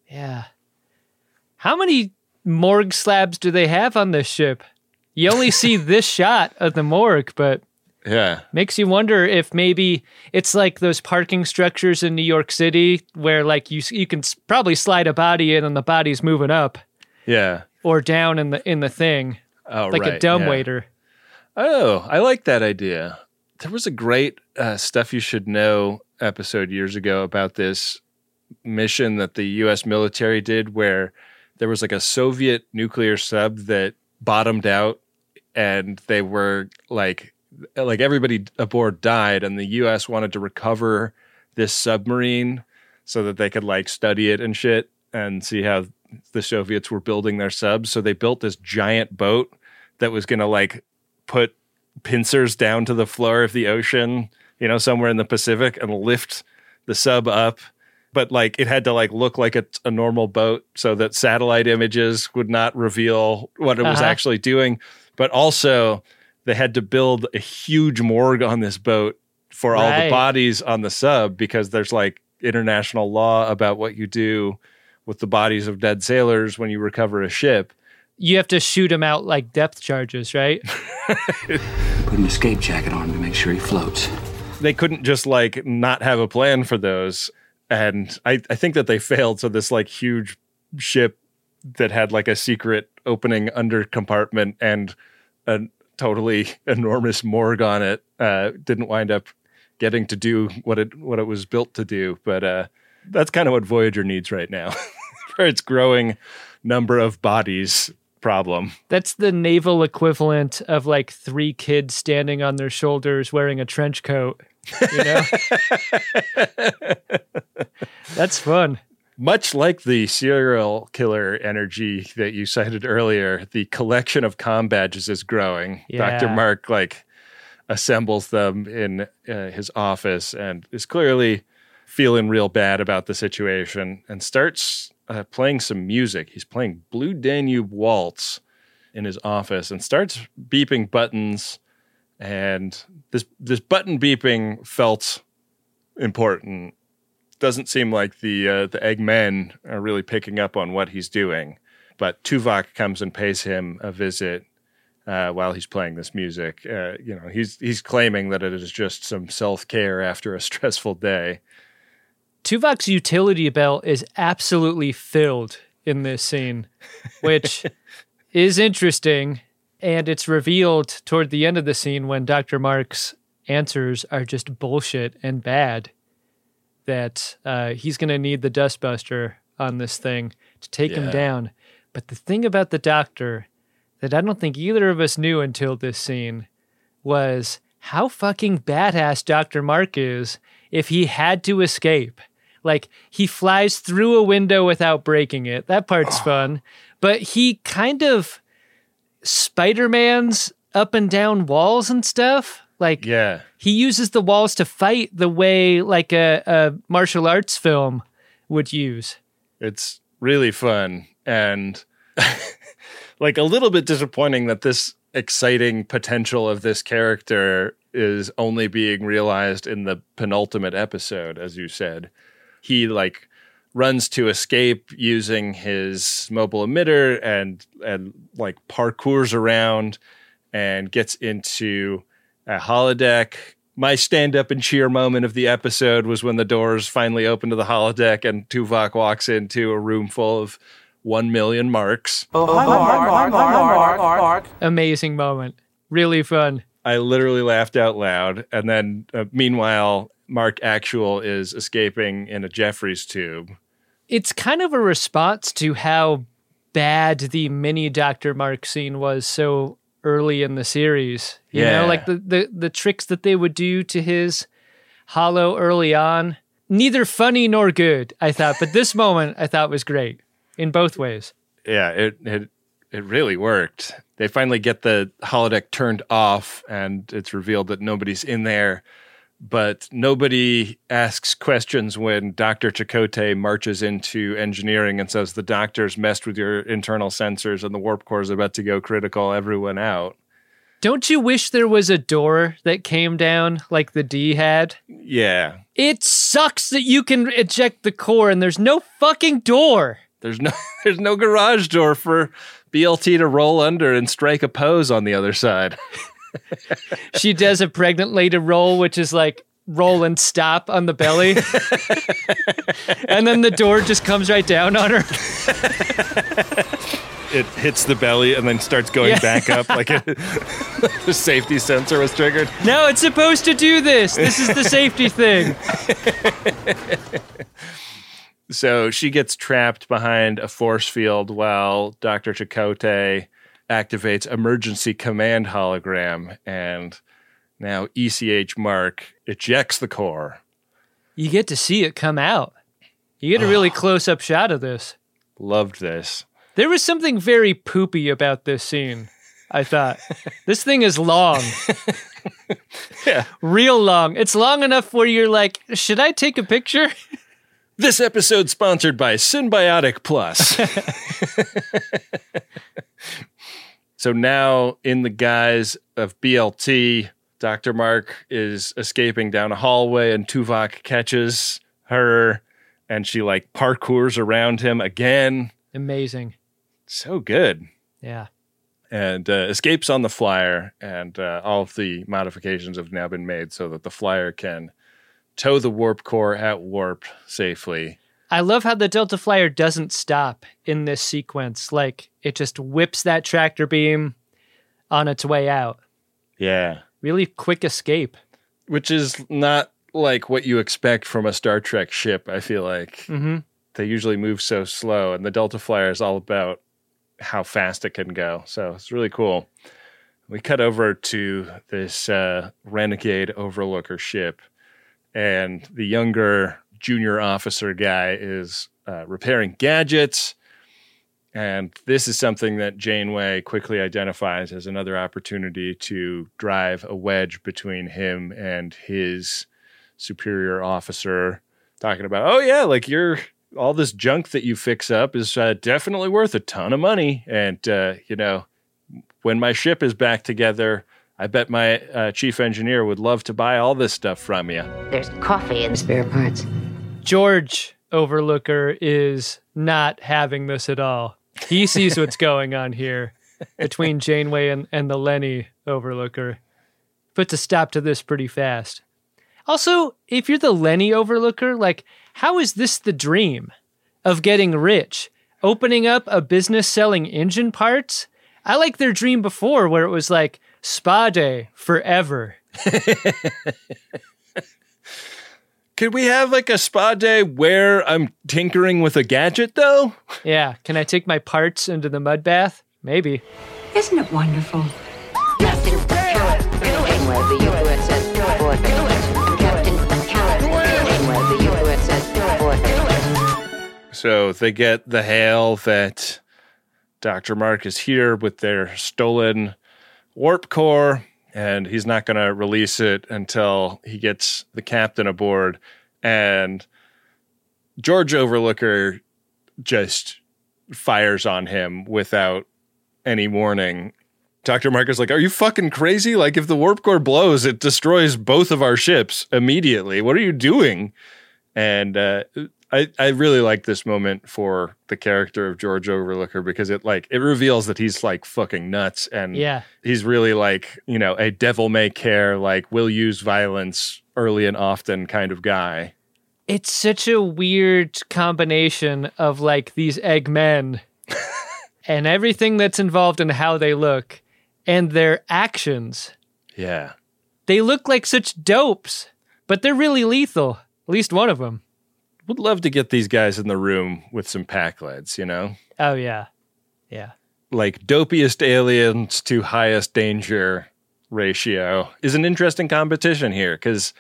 How many morgue slabs do they have on this ship? You only see this shot of the morgue, but makes you wonder if maybe it's like those parking structures in New York City where like you can probably slide a body in and the body's moving up. Yeah. Or down in the thing. Oh, like right. a dumbwaiter. Oh, I like that idea. There was a great Stuff You Should Know episode years ago about this mission that the U.S. military did where there was like a Soviet nuclear sub that bottomed out and they were like everybody aboard died and the U.S. wanted to recover this submarine so that they could like study it and shit and see how the Soviets were building their subs. So they built this giant boat that was going to like put pincers down to the floor of the ocean, you know, somewhere in the Pacific and lift the sub up. But like it had to like look like a normal boat so that satellite images would not reveal what it was actually doing. But also they had to build a huge morgue on this boat for all the bodies on the sub because there's like international law about what you do with the bodies of dead sailors when you recover a ship. You have to shoot him out like depth charges, right? Put an escape jacket on him to make sure he floats. They couldn't just like not have a plan for those. And I think that they failed. So this like huge ship that had like a secret opening under compartment and a totally enormous morgue on it didn't wind up getting to do what it was built to do. But that's kind of what Voyager needs right now. For its growing number of bodies problem. That's the naval equivalent of like 3 kids standing on their shoulders wearing a trench coat. You know? That's fun. Much like the serial killer energy that you cited earlier, the collection of comm badges is growing. Yeah. Dr. Mark assembles them in his office and is clearly feeling real bad about the situation and starts playing some music. He's playing Blue Danube Waltz in his office and starts beeping buttons. And this button beeping felt important. Doesn't seem like the Eggmen are really picking up on what he's doing. But Tuvok comes and pays him a visit while he's playing this music. He's claiming that it is just some self-care after a stressful day. Tuvok's utility belt is absolutely filled in this scene, which is interesting. And it's revealed toward the end of the scene when Dr. Mark's answers are just bullshit and bad, that he's going to need the dustbuster on this thing to take him down. But the thing about the doctor that I don't think either of us knew until this scene was how fucking badass Dr. Mark is if he had to escape. Like, he flies through a window without breaking it. That part's fun. But he kind of Spider-Man's up and down walls and stuff. Like, he uses the walls to fight the way like a martial arts film would use. It's really fun and like a little bit disappointing that this exciting potential of this character is only being realized in the penultimate episode, as you said. He runs to escape using his mobile emitter and parkours around and gets into a holodeck. My stand up and cheer moment of the episode was when the doors finally open to the holodeck and Tuvok walks into a room full of 1 million marks. Oh, hi, Mark. Amazing moment. Really fun. I literally laughed out loud. And then meanwhile, Mark Actual is escaping in a Jeffries tube. It's kind of a response to how bad the mini Dr. Mark scene was so early in the series. You know, like the tricks that they would do to his holo early on. Neither funny nor good, I thought. But this moment I thought was great in both ways. Yeah, it really worked. They finally get the holodeck turned off and it's revealed that nobody's in there. But nobody asks questions when Dr. Chakotay marches into engineering and says, the doctor's messed with your internal sensors and the warp core is about to go critical, everyone out. Don't you wish there was a door that came down like the D had? Yeah. It sucks that you can eject the core and there's no fucking door. There's no garage door for BLT to roll under and strike a pose on the other side. She does a pregnant lady roll, which is like roll and stop on the belly. And then the door just comes right down on her. It hits the belly and then starts going back up like the safety sensor was triggered. No, it's supposed to do this. This is the safety thing. So she gets trapped behind a force field while Dr. Chakotay activates emergency command hologram, and now ECH Mark ejects the core. You get to see it come out. You get a really close-up shot of this. Loved this. There was something very poopy about this scene, I thought. This thing is long. Yeah. Real long. It's long enough where you're like, should I take a picture? This episode sponsored by Symbiotic Plus. So now, in the guise of BLT, Dr. Mark is escaping down a hallway and Tuvok catches her and she parkours around him again. Amazing. So good. Yeah. And escapes on the flyer, and all of the modifications have now been made so that the flyer can tow the warp core at warp safely. I love how the Delta Flyer doesn't stop in this sequence. It just whips that tractor beam on its way out. Yeah. Really quick escape. Which is not like what you expect from a Star Trek ship, I feel like. Mm-hmm. they usually move so slow, and the Delta Flyer is all about how fast it can go. So it's really cool. We cut over to this renegade overlooker ship, and the younger junior officer guy is repairing gadgets. And this is something that Janeway quickly identifies as another opportunity to drive a wedge between him and his superior officer, talking about, oh yeah, like all this junk that you fix up is definitely worth a ton of money. And, when my ship is back together, I bet my chief engineer would love to buy all this stuff from you. There's coffee and spare parts. George Overlooker is not having this at all. He sees what's going on here between Janeway and the Lenny Overlooker. Puts a stop to this pretty fast. Also, if you're the Lenny Overlooker, like, how is this the dream of getting rich? Opening up a business selling engine parts? I like their dream before where it was like spa day forever. Could we have like a spa day where I'm tinkering with a gadget though? Yeah. Can I take my parts into the mud bath? Maybe. Isn't it wonderful? Captain Janeway, the USS Voyager. Captain Janeway, the USS Voyager. So they get the hail that Dr. Mark is here with their stolen warp core, and he's not going to release it until he gets the captain aboard. And George Overlooker just fires on him without any warning. Dr. Mark is like, are you fucking crazy? Like, if the warp core blows, it destroys both of our ships immediately. What are you doing? And I really like this moment for the character of George Overlooker because it reveals that he's like fucking nuts, and he's really like, a devil may care, like will use violence early and often kind of guy. It's such a weird combination of like these Eggmen and everything that's involved in how they look and their actions. Yeah. They look like such dopes, but they're really lethal. At least one of them. Would love to get these guys in the room with some Pac-Leds, Oh, yeah. Yeah. Like dopiest aliens to highest danger ratio is an interesting competition here because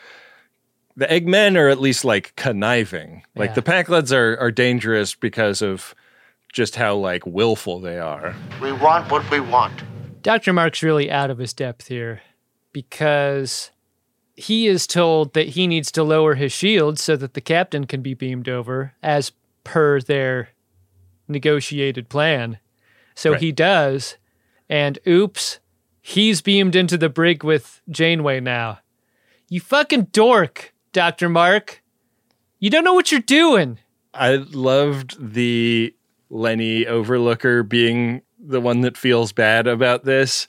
the Eggmen are at least like conniving. Like the Pac-Leds are dangerous because of just how like willful they are. We want what we want. Dr. Mark's really out of his depth here because he is told that he needs to lower his shield so that the captain can be beamed over as per their negotiated plan. So he does, and oops, he's beamed into the brig with Janeway now. You fucking dork, Dr. Mark. You don't know what you're doing. I loved the Lenny Overlooker being the one that feels bad about this,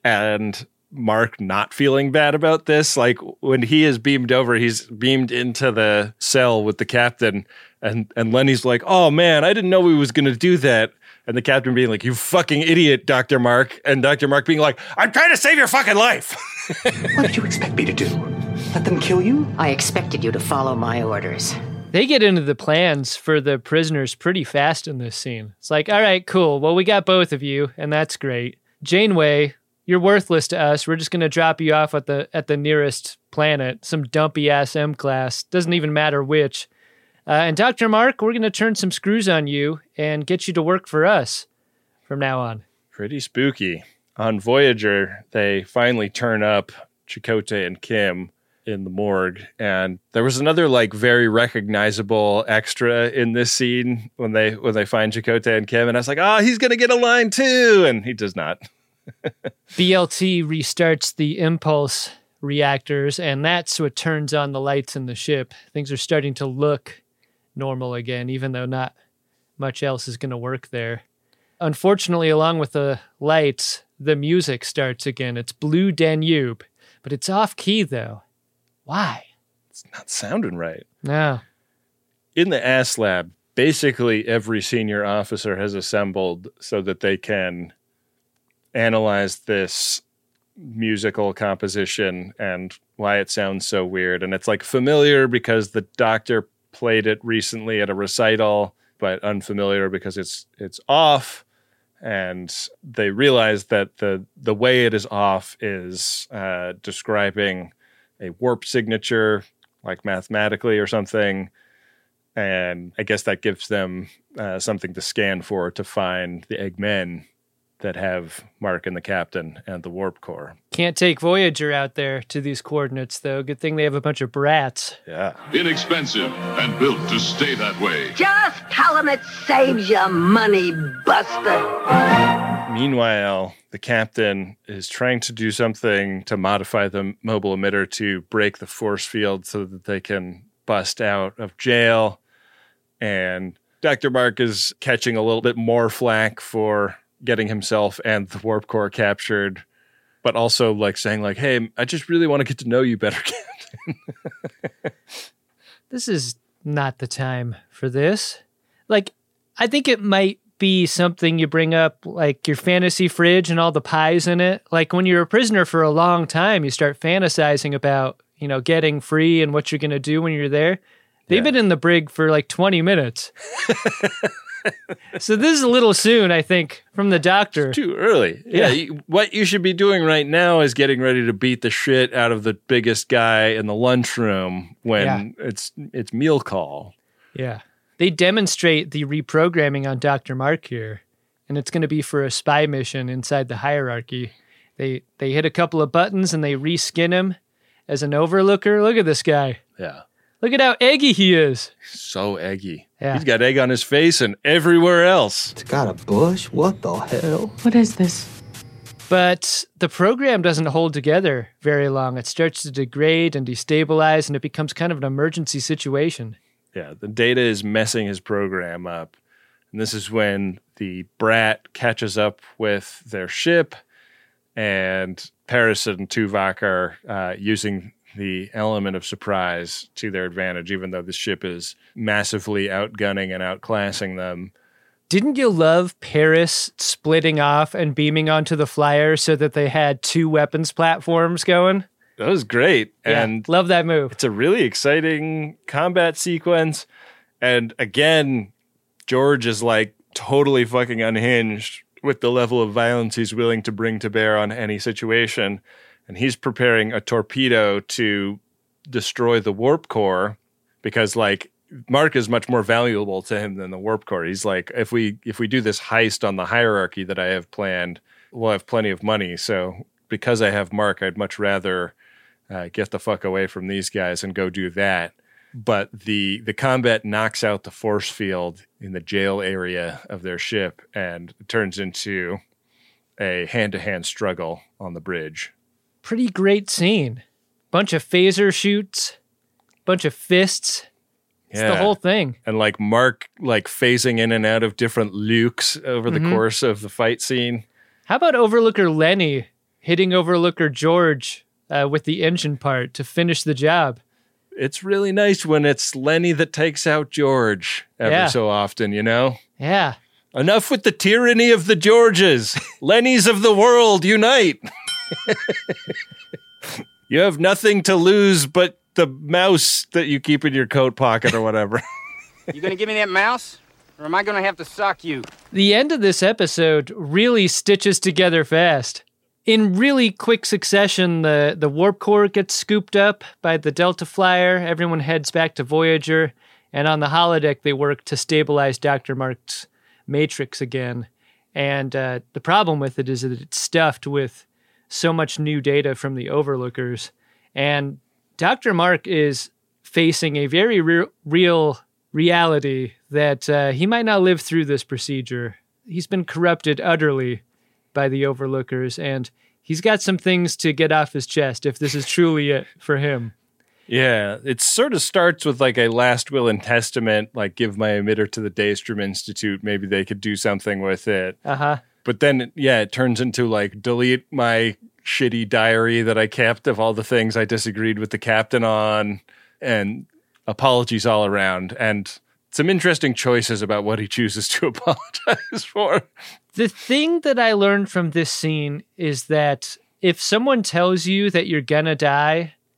and Mark not feeling bad about this. Like when he is beamed over, he's beamed into the cell with the captain, and Lenny's like, oh man, I didn't know we was going to do that. And the captain being like, you fucking idiot, Dr. Mark. And Dr. Mark being like, I'm trying to save your fucking life. What did you expect me to do? Let them kill you? I expected you to follow my orders. They get into the plans for the prisoners pretty fast in this scene. It's like, all right, cool. Well, we got both of you, and that's great. Janeway, you're worthless to us. We're just going to drop you off at the nearest planet, some dumpy-ass M-class. Doesn't even matter which. And Dr. Mark, we're going to turn some screws on you and get you to work for us from now on. Pretty spooky. On Voyager, they finally turn up Chakotay and Kim in the morgue, and there was another like very recognizable extra in this scene when they find Chakotay and Kim, and I was like, oh, he's going to get a line too, and he does not. BLT restarts the impulse reactors, and that's what turns on the lights in the ship. Things are starting to look normal again, even though not much else is going to work there. Unfortunately, along with the lights, the music starts again. It's Blue Danube, but it's off key though. Why? It's not sounding right. No. In the ass lab, basically every senior officer has assembled so that they can analyze this musical composition and why it sounds so weird. And it's like familiar because the doctor played it recently at a recital, but unfamiliar because it's off. And they realized that the way it is off is describing a warp signature, like mathematically or something. And I guess that gives them something to scan for to find the Eggmen that have Mark and the Captain and the warp core. Can't take Voyager out there to these coordinates, though. Good thing they have a bunch of brats. Yeah. Inexpensive and built to stay that way. Just tell them it saves you money, buster. Meanwhile, the Captain is trying to do something to modify the mobile emitter to break the force field so that they can bust out of jail. And Dr. Mark is catching a little bit more flack for getting himself and the warp core captured, but also like saying like, hey, I just really want to get to know you better, Captain. This is not the time for this. Like, I think it might be something you bring up, like your fantasy fridge and all the pies in it. Like when you're a prisoner for a long time, you start fantasizing about, getting free and what you're going to do when you're there. They've been in the brig for like 20 minutes. So this is a little soon, I think, from the doctor. It's too early. Yeah. What you should be doing right now is getting ready to beat the shit out of the biggest guy in the lunchroom when it's meal call. Yeah. They demonstrate the reprogramming on Dr. Mark here, and it's going to be for a spy mission inside the hierarchy. They hit a couple of buttons and they reskin him as an overlooker. Look at this guy. Yeah. Look at how eggy he is. So eggy. Yeah. He's got egg on his face and everywhere else. It's got a bush? What the hell? What is this? But the program doesn't hold together very long. It starts to degrade and destabilize, and it becomes kind of an emergency situation. Yeah, the Data is messing his program up. And this is when the Brat catches up with their ship, and Paris and Tuvok are using the element of surprise to their advantage, even though the ship is massively outgunning and outclassing them. Didn't you love Paris splitting off and beaming onto the flyer so that they had two weapons platforms going? That was great. Yeah, and love that move. It's a really exciting combat sequence. And again, George is like totally fucking unhinged with the level of violence he's willing to bring to bear on any situation. And he's preparing a torpedo to destroy the warp core because, like, Mark is much more valuable to him than the warp core. He's like, if we do this heist on the hierarchy that I have planned, we'll have plenty of money. So because I have Mark, I'd much rather get the fuck away from these guys and go do that. But the combat knocks out the force field in the jail area of their ship, and it turns into a hand-to-hand struggle on the bridge. Pretty great scene. Bunch of phaser shoots, bunch of fists. It's the whole thing. And like Mark like phasing in and out of different lukes over the course of the fight scene. How about Overlooker Lenny hitting Overlooker George with the engine part to finish the job? It's really nice when it's Lenny that takes out George ever so often, Yeah. Enough with the tyranny of the Georges. Lennys of the world, unite. You have nothing to lose but the mouse that you keep in your coat pocket or whatever. You gonna give me that mouse? Or am I gonna have to sock you? The end of this episode really stitches together fast. In really quick succession, the warp core gets scooped up by the Delta Flyer. Everyone heads back to Voyager. And on the holodeck, they work to stabilize Dr. Mark's matrix again. And the problem with it is that it's stuffed with so much new data from the Overlookers. And Dr. Mark is facing a very real reality that he might not live through this procedure. He's been corrupted utterly by the Overlookers, and he's got some things to get off his chest if this is truly it for him. Yeah, it sort of starts with like a last will and testament, like give my emitter to the Daystrom Institute. Maybe they could do something with it. Uh-huh. But then, it turns into like delete my shitty diary that I kept of all the things I disagreed with the captain on, and apologies all around, and some interesting choices about what he chooses to apologize for. The thing that I learned from this scene is that if someone tells you that you're gonna die,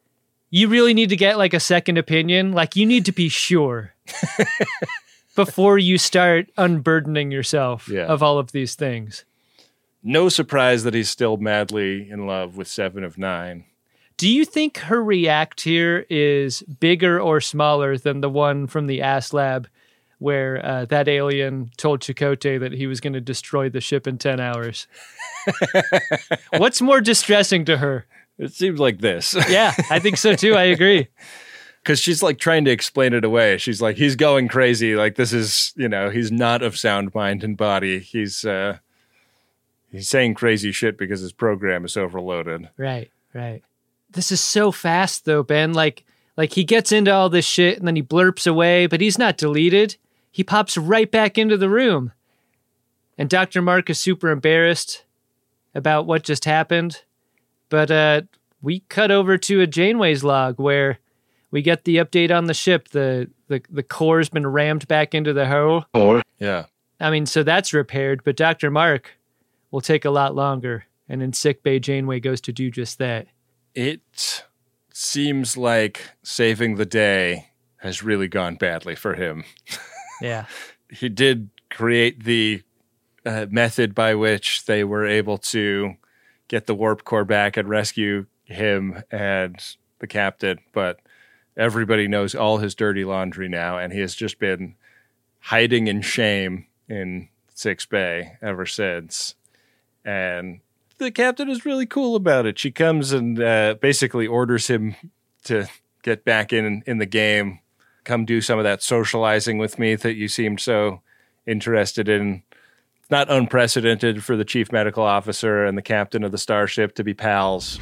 you really need to get like a second opinion. Like you need to be sure before you start unburdening yourself of all of these things. No surprise that he's still madly in love with Seven of Nine. Do you think her react here is bigger or smaller than the one from the Ass Lab where that alien told Chakotay that he was going to destroy the ship in 10 hours? What's more distressing to her? It seems like this. Yeah, I think so too. I agree. Because she's like trying to explain it away. She's like, he's going crazy. Like this is, he's not of sound mind and body. He's saying crazy shit because his program is overloaded. Right. This is so fast though, Ben. Like he gets into all this shit and then he blurps away, but he's not deleted. He pops right back into the room. And Dr. Mark is super embarrassed about what just happened. But we cut over to a Janeway's log where we get the update on the ship. The core's been rammed back into the hull. Yeah. I mean, so that's repaired, but Dr. Mark will take a lot longer. And in sickbay, Janeway goes to do just that. It seems like saving the day has really gone badly for him. Yeah. He did create the method by which they were able to get the warp core back and rescue him and the captain, but everybody knows all his dirty laundry now, and he has just been hiding in shame in Six Bay ever since. And the captain is really cool about it. She comes and basically orders him to get back in the game, come do some of that socializing with me that you seemed so interested in. Not unprecedented for the chief medical officer and the captain of the starship to be pals.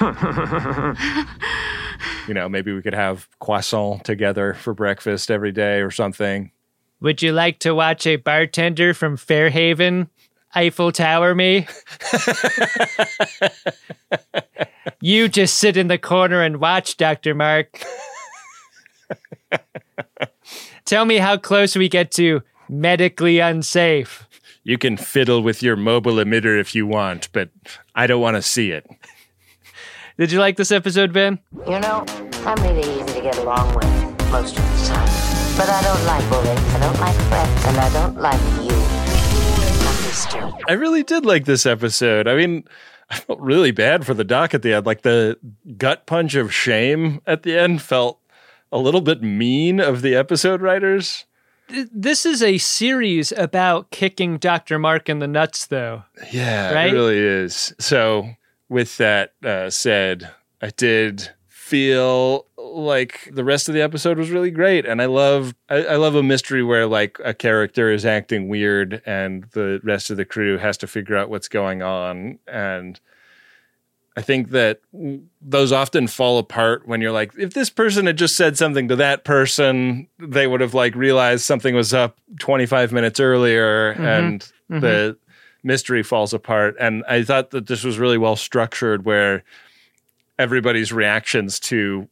Maybe we could have croissant together for breakfast every day or something. Would you like to watch a bartender from Fairhaven Eiffel Tower me? You just sit in the corner and watch, Dr. Mark. Tell me how close we get to medically unsafe. You can fiddle with your mobile emitter if you want, but I don't want to see it. Did you like this episode, Ben? I'm really easy to get along with most of the time. But I don't like bullying, I don't like threats, and I don't like you. I really did like this episode. I mean, I felt really bad for the doc at the end. Like the gut punch of shame at the end felt a little bit mean of the episode writers. This is a series about kicking Dr. Mark in the nuts, though. Yeah, right? It really is. So with that said, I did feel like the rest of the episode was really great. And I love a mystery where like a character is acting weird and the rest of the crew has to figure out what's going on. And I think that those often fall apart when you're like, if this person had just said something to that person, they would have like realized something was up 25 minutes earlier and the mystery falls apart. And I thought that this was really well structured where everybody's reactions to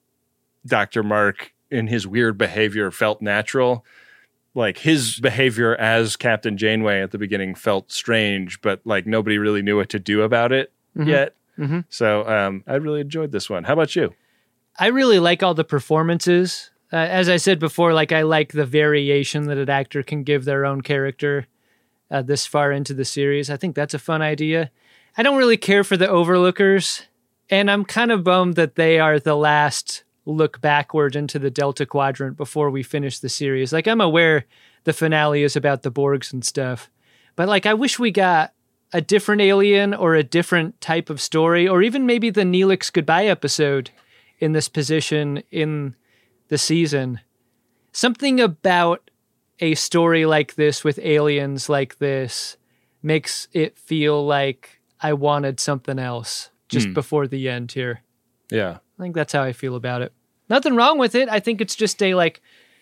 Dr. Mark in his weird behavior felt natural. Like his behavior as Captain Janeway at the beginning felt strange, but like nobody really knew what to do about it yet. Mm-hmm. So I really enjoyed this one. How about you? I really like all the performances. As I said before, like I like the variation that an actor can give their own character this far into the series. I think that's a fun idea. I don't really care for the Overlookers, and I'm kind of bummed that they are the last look backward into the Delta Quadrant before we finish the series. Like I'm aware the finale is about the Borgs and stuff, but like I wish we got a different alien or a different type of story, or even maybe the Neelix goodbye episode in this position in the season. Something about a story like this with aliens like this makes it feel like I wanted something else just before the end here. Yeah. I think that's how I feel about it. Nothing wrong with it. I think it's just a like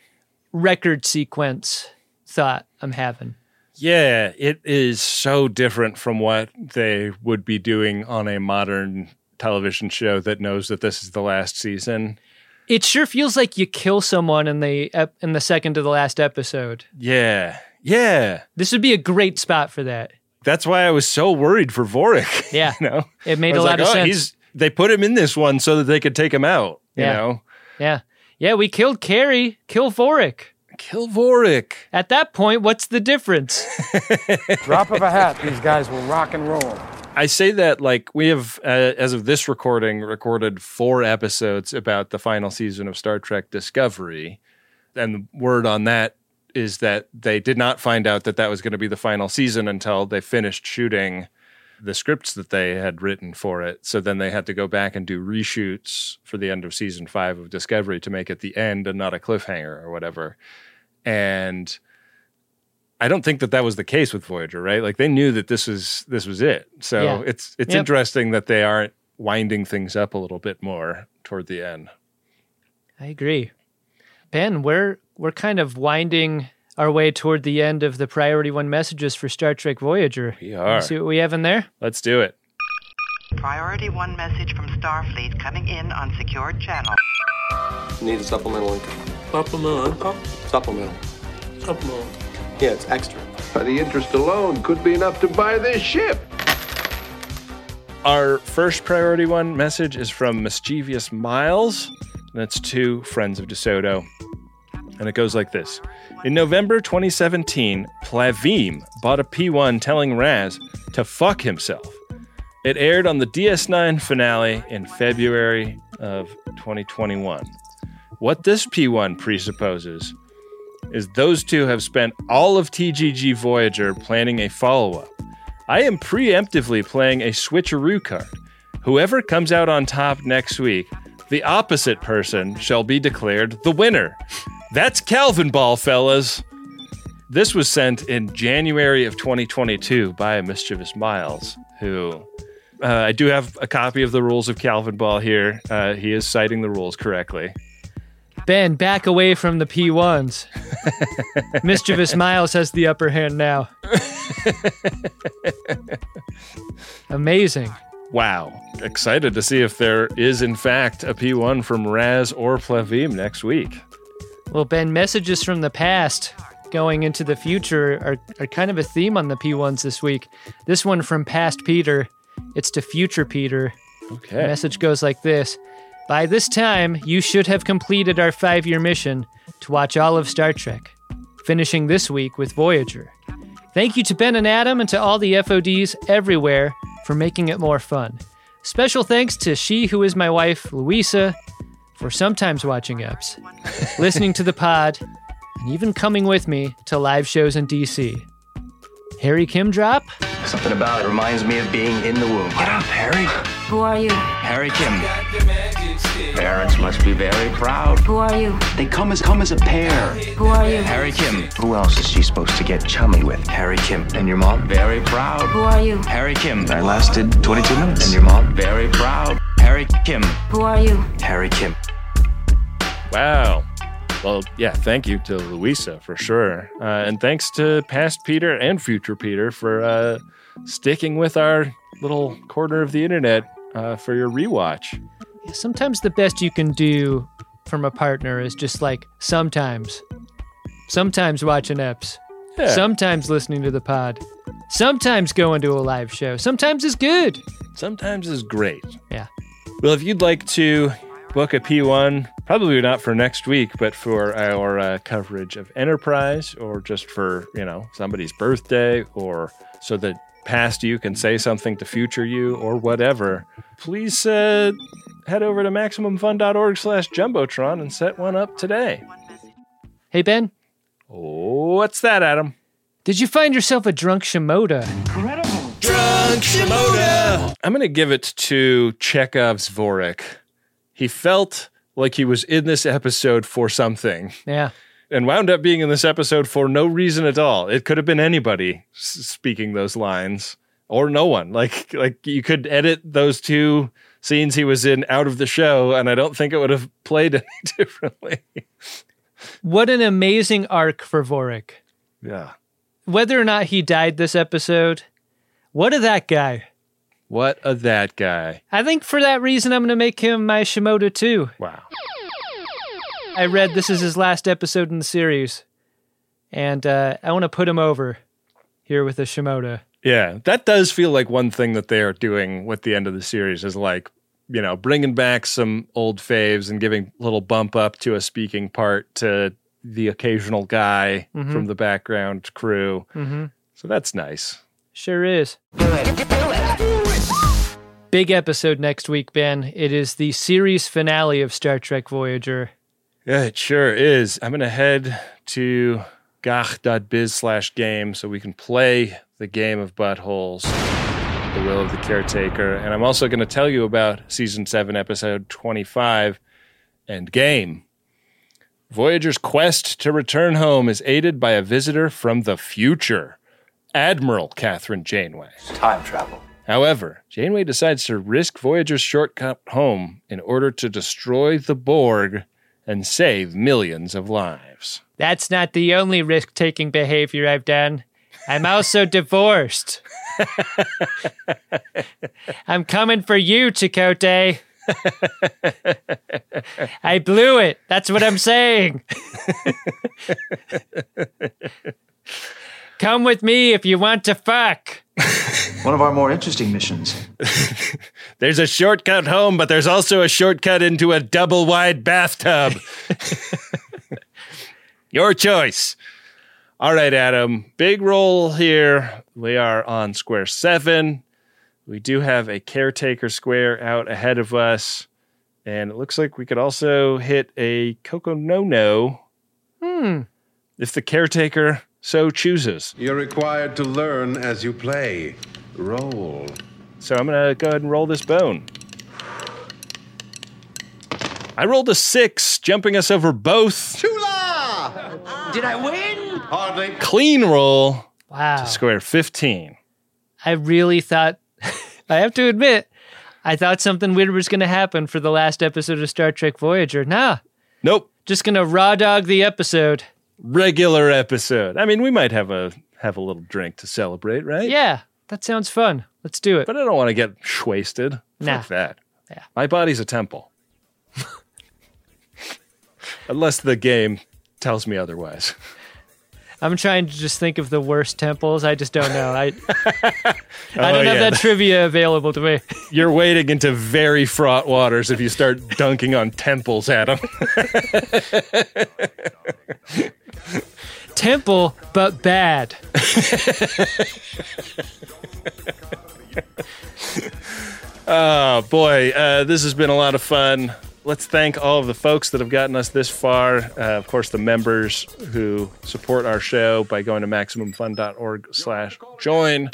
record sequence thought I'm having. Yeah, it is so different from what they would be doing on a modern television show that knows that this is the last season. It sure feels like you kill someone in the second to the last episode. Yeah. This would be a great spot for that. That's why I was so worried for Vorik. Yeah, you know? It made a lot of sense. They put him in this one so that they could take him out. you know? Yeah. Yeah, we killed Carrie. Kill Vorik. Kill Vorik. At that point, what's the difference? Drop of a hat, these guys will rock and roll. I say that like we have, as of this recording, recorded 4 episodes about the final season of Star Trek Discovery. And the word on that is that they did not find out that was going to be the final season until they finished shooting the scripts that they had written for it. So then they had to go back and do reshoots for the end of season 5 of Discovery to make it the end and not a cliffhanger or whatever. And I don't think that was the case with Voyager, right? Like they knew that this was it. So it's interesting that they aren't winding things up a little bit more toward the end. I agree. Ben, we're kind of winding our way toward the end of the Priority 1 messages for Star Trek Voyager. We are. See what we have in there? Let's do it. Priority 1 message from Starfleet coming in on secured channel. Need a supplemental income. Supplemental income? Supplemental. Supplemental. Yeah, it's extra. The interest alone could be enough to buy this ship. Our first Priority 1 message is from Mischievous Miles, and it's to Friends of DeSoto. And it goes like this. In November 2017, Plavim bought a P1 telling Raz to fuck himself. It aired on the DS9 finale in February of 2021. What this P1 presupposes is those two have spent all of TGG Voyager planning a follow-up. I am preemptively playing a switcheroo card. Whoever comes out on top next week, the opposite person shall be declared the winner. That's Calvin Ball, fellas. This was sent in January of 2022 by Mischievous Miles, who... I do have a copy of the rules of Calvin Ball here. He is citing the rules correctly. Ben, back away from the P1s. Mischievous Miles has the upper hand now. Amazing. Wow. Excited to see if there is, in fact, a P1 from Raz or Plavim next week. Well, Ben, messages from the past going into the future are kind of a theme on the P1s this week. This one from past Peter. It's to future Peter. Okay. The message goes like this. By this time, you should have completed our 5-year mission to watch all of Star Trek, finishing this week with Voyager. Thank you to Ben and Adam and to all the FODs everywhere for making it more fun. Special thanks to she who is my wife, Louisa, for sometimes watching EPs, listening to the pod, and even coming with me to live shows in DC. Harry Kim drop? Something about it reminds me of being in the womb. Get up, Harry. Who are you? Harry Kim. Parents must be very proud. Who are you? They come as a pair. Who are you? Harry Kim. Who else is she supposed to get chummy with? Harry Kim. And your mom? Very proud. Who are you? Harry Kim. That lasted 22 minutes. And your mom? Very proud. Harry Kim. Who are you? Harry Kim. Wow. Well, yeah, thank you to Louisa for sure. And thanks to past Peter and future Peter for sticking with our little corner of the internet for your rewatch. Yeah, sometimes the best you can do from a partner is just like sometimes watching EPs, sometimes listening to the pod, sometimes going to a live show, sometimes is good. Sometimes is great. Yeah. Well, if you'd like to book a P1, probably not for next week, but for our coverage of Enterprise, or just for, somebody's birthday, or so that past you can say something to future you, or whatever, please head over to MaximumFun.org/Jumbotron and set one up today. Hey, Ben. What's that, Adam? Did you find yourself a drunk Shimoda? Incredible. Drunk Shimoda! I'm going to give it to Chekhov's Vorik. He felt like he was in this episode for something. Yeah. And wound up being in this episode for no reason at all. It could have been anybody speaking those lines, or no one. Like you could edit those 2 scenes he was in out of the show, and I don't think it would have played any differently. What an amazing arc for Vorik. Yeah. Whether or not he died this episode, what of that guy? What of that guy? I think for that reason, I'm going to make him my Shimoda too. Wow. I read this is his last episode in the series, and I want to put him over here with a Shimoda. Yeah, that does feel like one thing that they are doing with the end of the series is like bringing back some old faves and giving a little bump up to a speaking part to the occasional guy from the background crew. So that's nice. Sure is. Big episode next week, Ben. It is the series finale of Star Trek Voyager. Yeah, it sure is. I'm going to head to gach.biz/game so we can play the game of buttholes, The Will of the Caretaker. And I'm also going to tell you about Season 7, Episode 25, Endgame. Voyager's quest to return home is aided by a visitor from the future, Admiral Catherine Janeway. Time travel. However, Janeway decides to risk Voyager's shortcut home in order to destroy the Borg and save millions of lives. That's not the only risk-taking behavior I've done. I'm also divorced. I'm coming for you, Chakotay. I blew it. That's what I'm saying. Come with me if you want to fuck. One of our more interesting missions. There's a shortcut home, but there's also a shortcut into a double-wide bathtub. Your choice. All right, Adam. Big roll here. We are on square 7. We do have a caretaker square out ahead of us. And it looks like we could also hit a Coco No-No. If the caretaker so chooses. You're required to learn as you play. Roll. So I'm going to go ahead and roll this bone. I rolled a 6, jumping us over both. Chula! Did I win? Hardly. Clean roll. Wow. To square 15. I really thought, I have to admit, I thought something weird was going to happen for the last episode of Star Trek Voyager. Nah. Nope. Just going to raw dog the episode. Regular episode. I mean, we might have a little drink to celebrate, right? Yeah, that sounds fun. Let's do it. But I don't want to get wasted. Nah. Fuck that. Yeah. My body's a temple. Unless the game tells me otherwise. I'm trying to just think of the worst temples. I just don't know. I don't have that trivia available to me. You're wading into very fraught waters if you start dunking on temples, Adam. Temple, but bad. Oh, boy. This has been a lot of fun. Let's thank all of the folks that have gotten us this far. Of course, the members who support our show by going to MaximumFun.org/join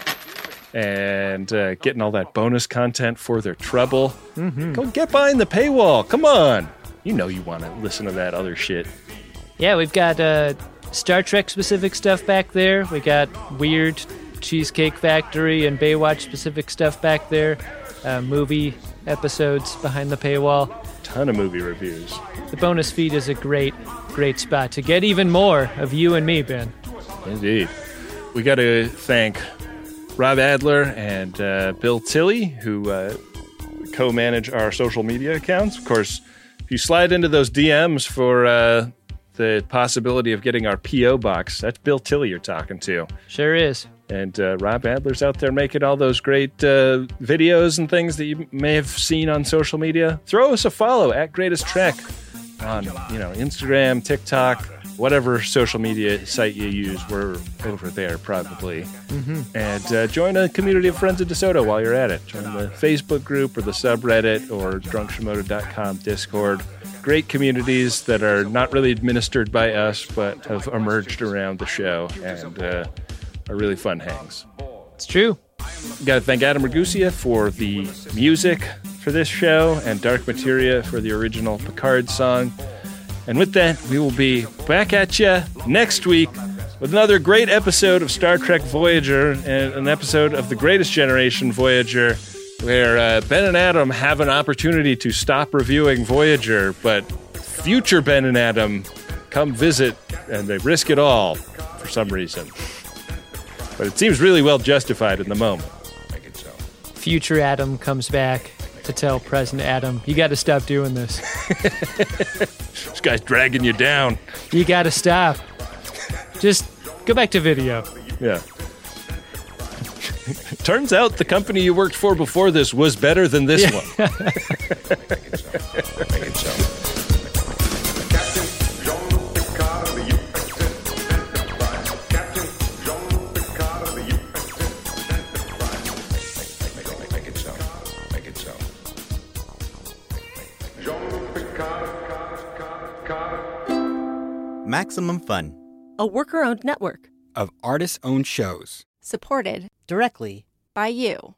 and getting all that bonus content for their trouble. Go get behind the paywall. Come on. You know you want to listen to that other shit. Yeah, we've got Star Trek-specific stuff back there. We got weird Cheesecake Factory and Baywatch-specific stuff back there. Movie episodes behind the paywall. Ton of movie reviews. The bonus feed is a great spot to get even more of you and me, Ben. Indeed. We got to thank Rob Adler and Bill Tilley, who co-manage our social media accounts. Of course, if you slide into those DMs for the possibility of getting our P.O. box, that's Bill Tilley you're talking to. Sure is. And Rob Adler's out there making all those great videos and things that you may have seen on social media. Throw us a follow at Greatest Trek on Instagram, TikTok, whatever social media site you use. We're over there probably. And join a community of friends of DeSoto while you're at it. Join the Facebook group or the subreddit or drunkshimoto.com Discord. Great communities that are not really administered by us but have emerged around the show and are really fun hangs. It's true. Got to thank Adam Ragusia for the music for this show and Dark Materia for the original Picard song. And with that, we will be back at you next week with another great episode of Star Trek Voyager and an episode of The Greatest Generation Voyager where Ben and Adam have an opportunity to stop reviewing Voyager, but future Ben and Adam come visit and they risk it all for some reason. But it seems really well justified in the moment. I think so. Future Adam comes back to tell present Adam, you got to stop doing this. This guy's dragging you down. You got to stop. Just go back to video. Yeah. Turns out the company you worked for before this was better than this one. Make it so. Captain Jean Picard of the USS Enterprise. Captain Jean Picard of the USS Enterprise. Make it so. Make it so. Jean Picard. Maximum Fun. A worker-owned network of artist-owned shows. supported directly by you.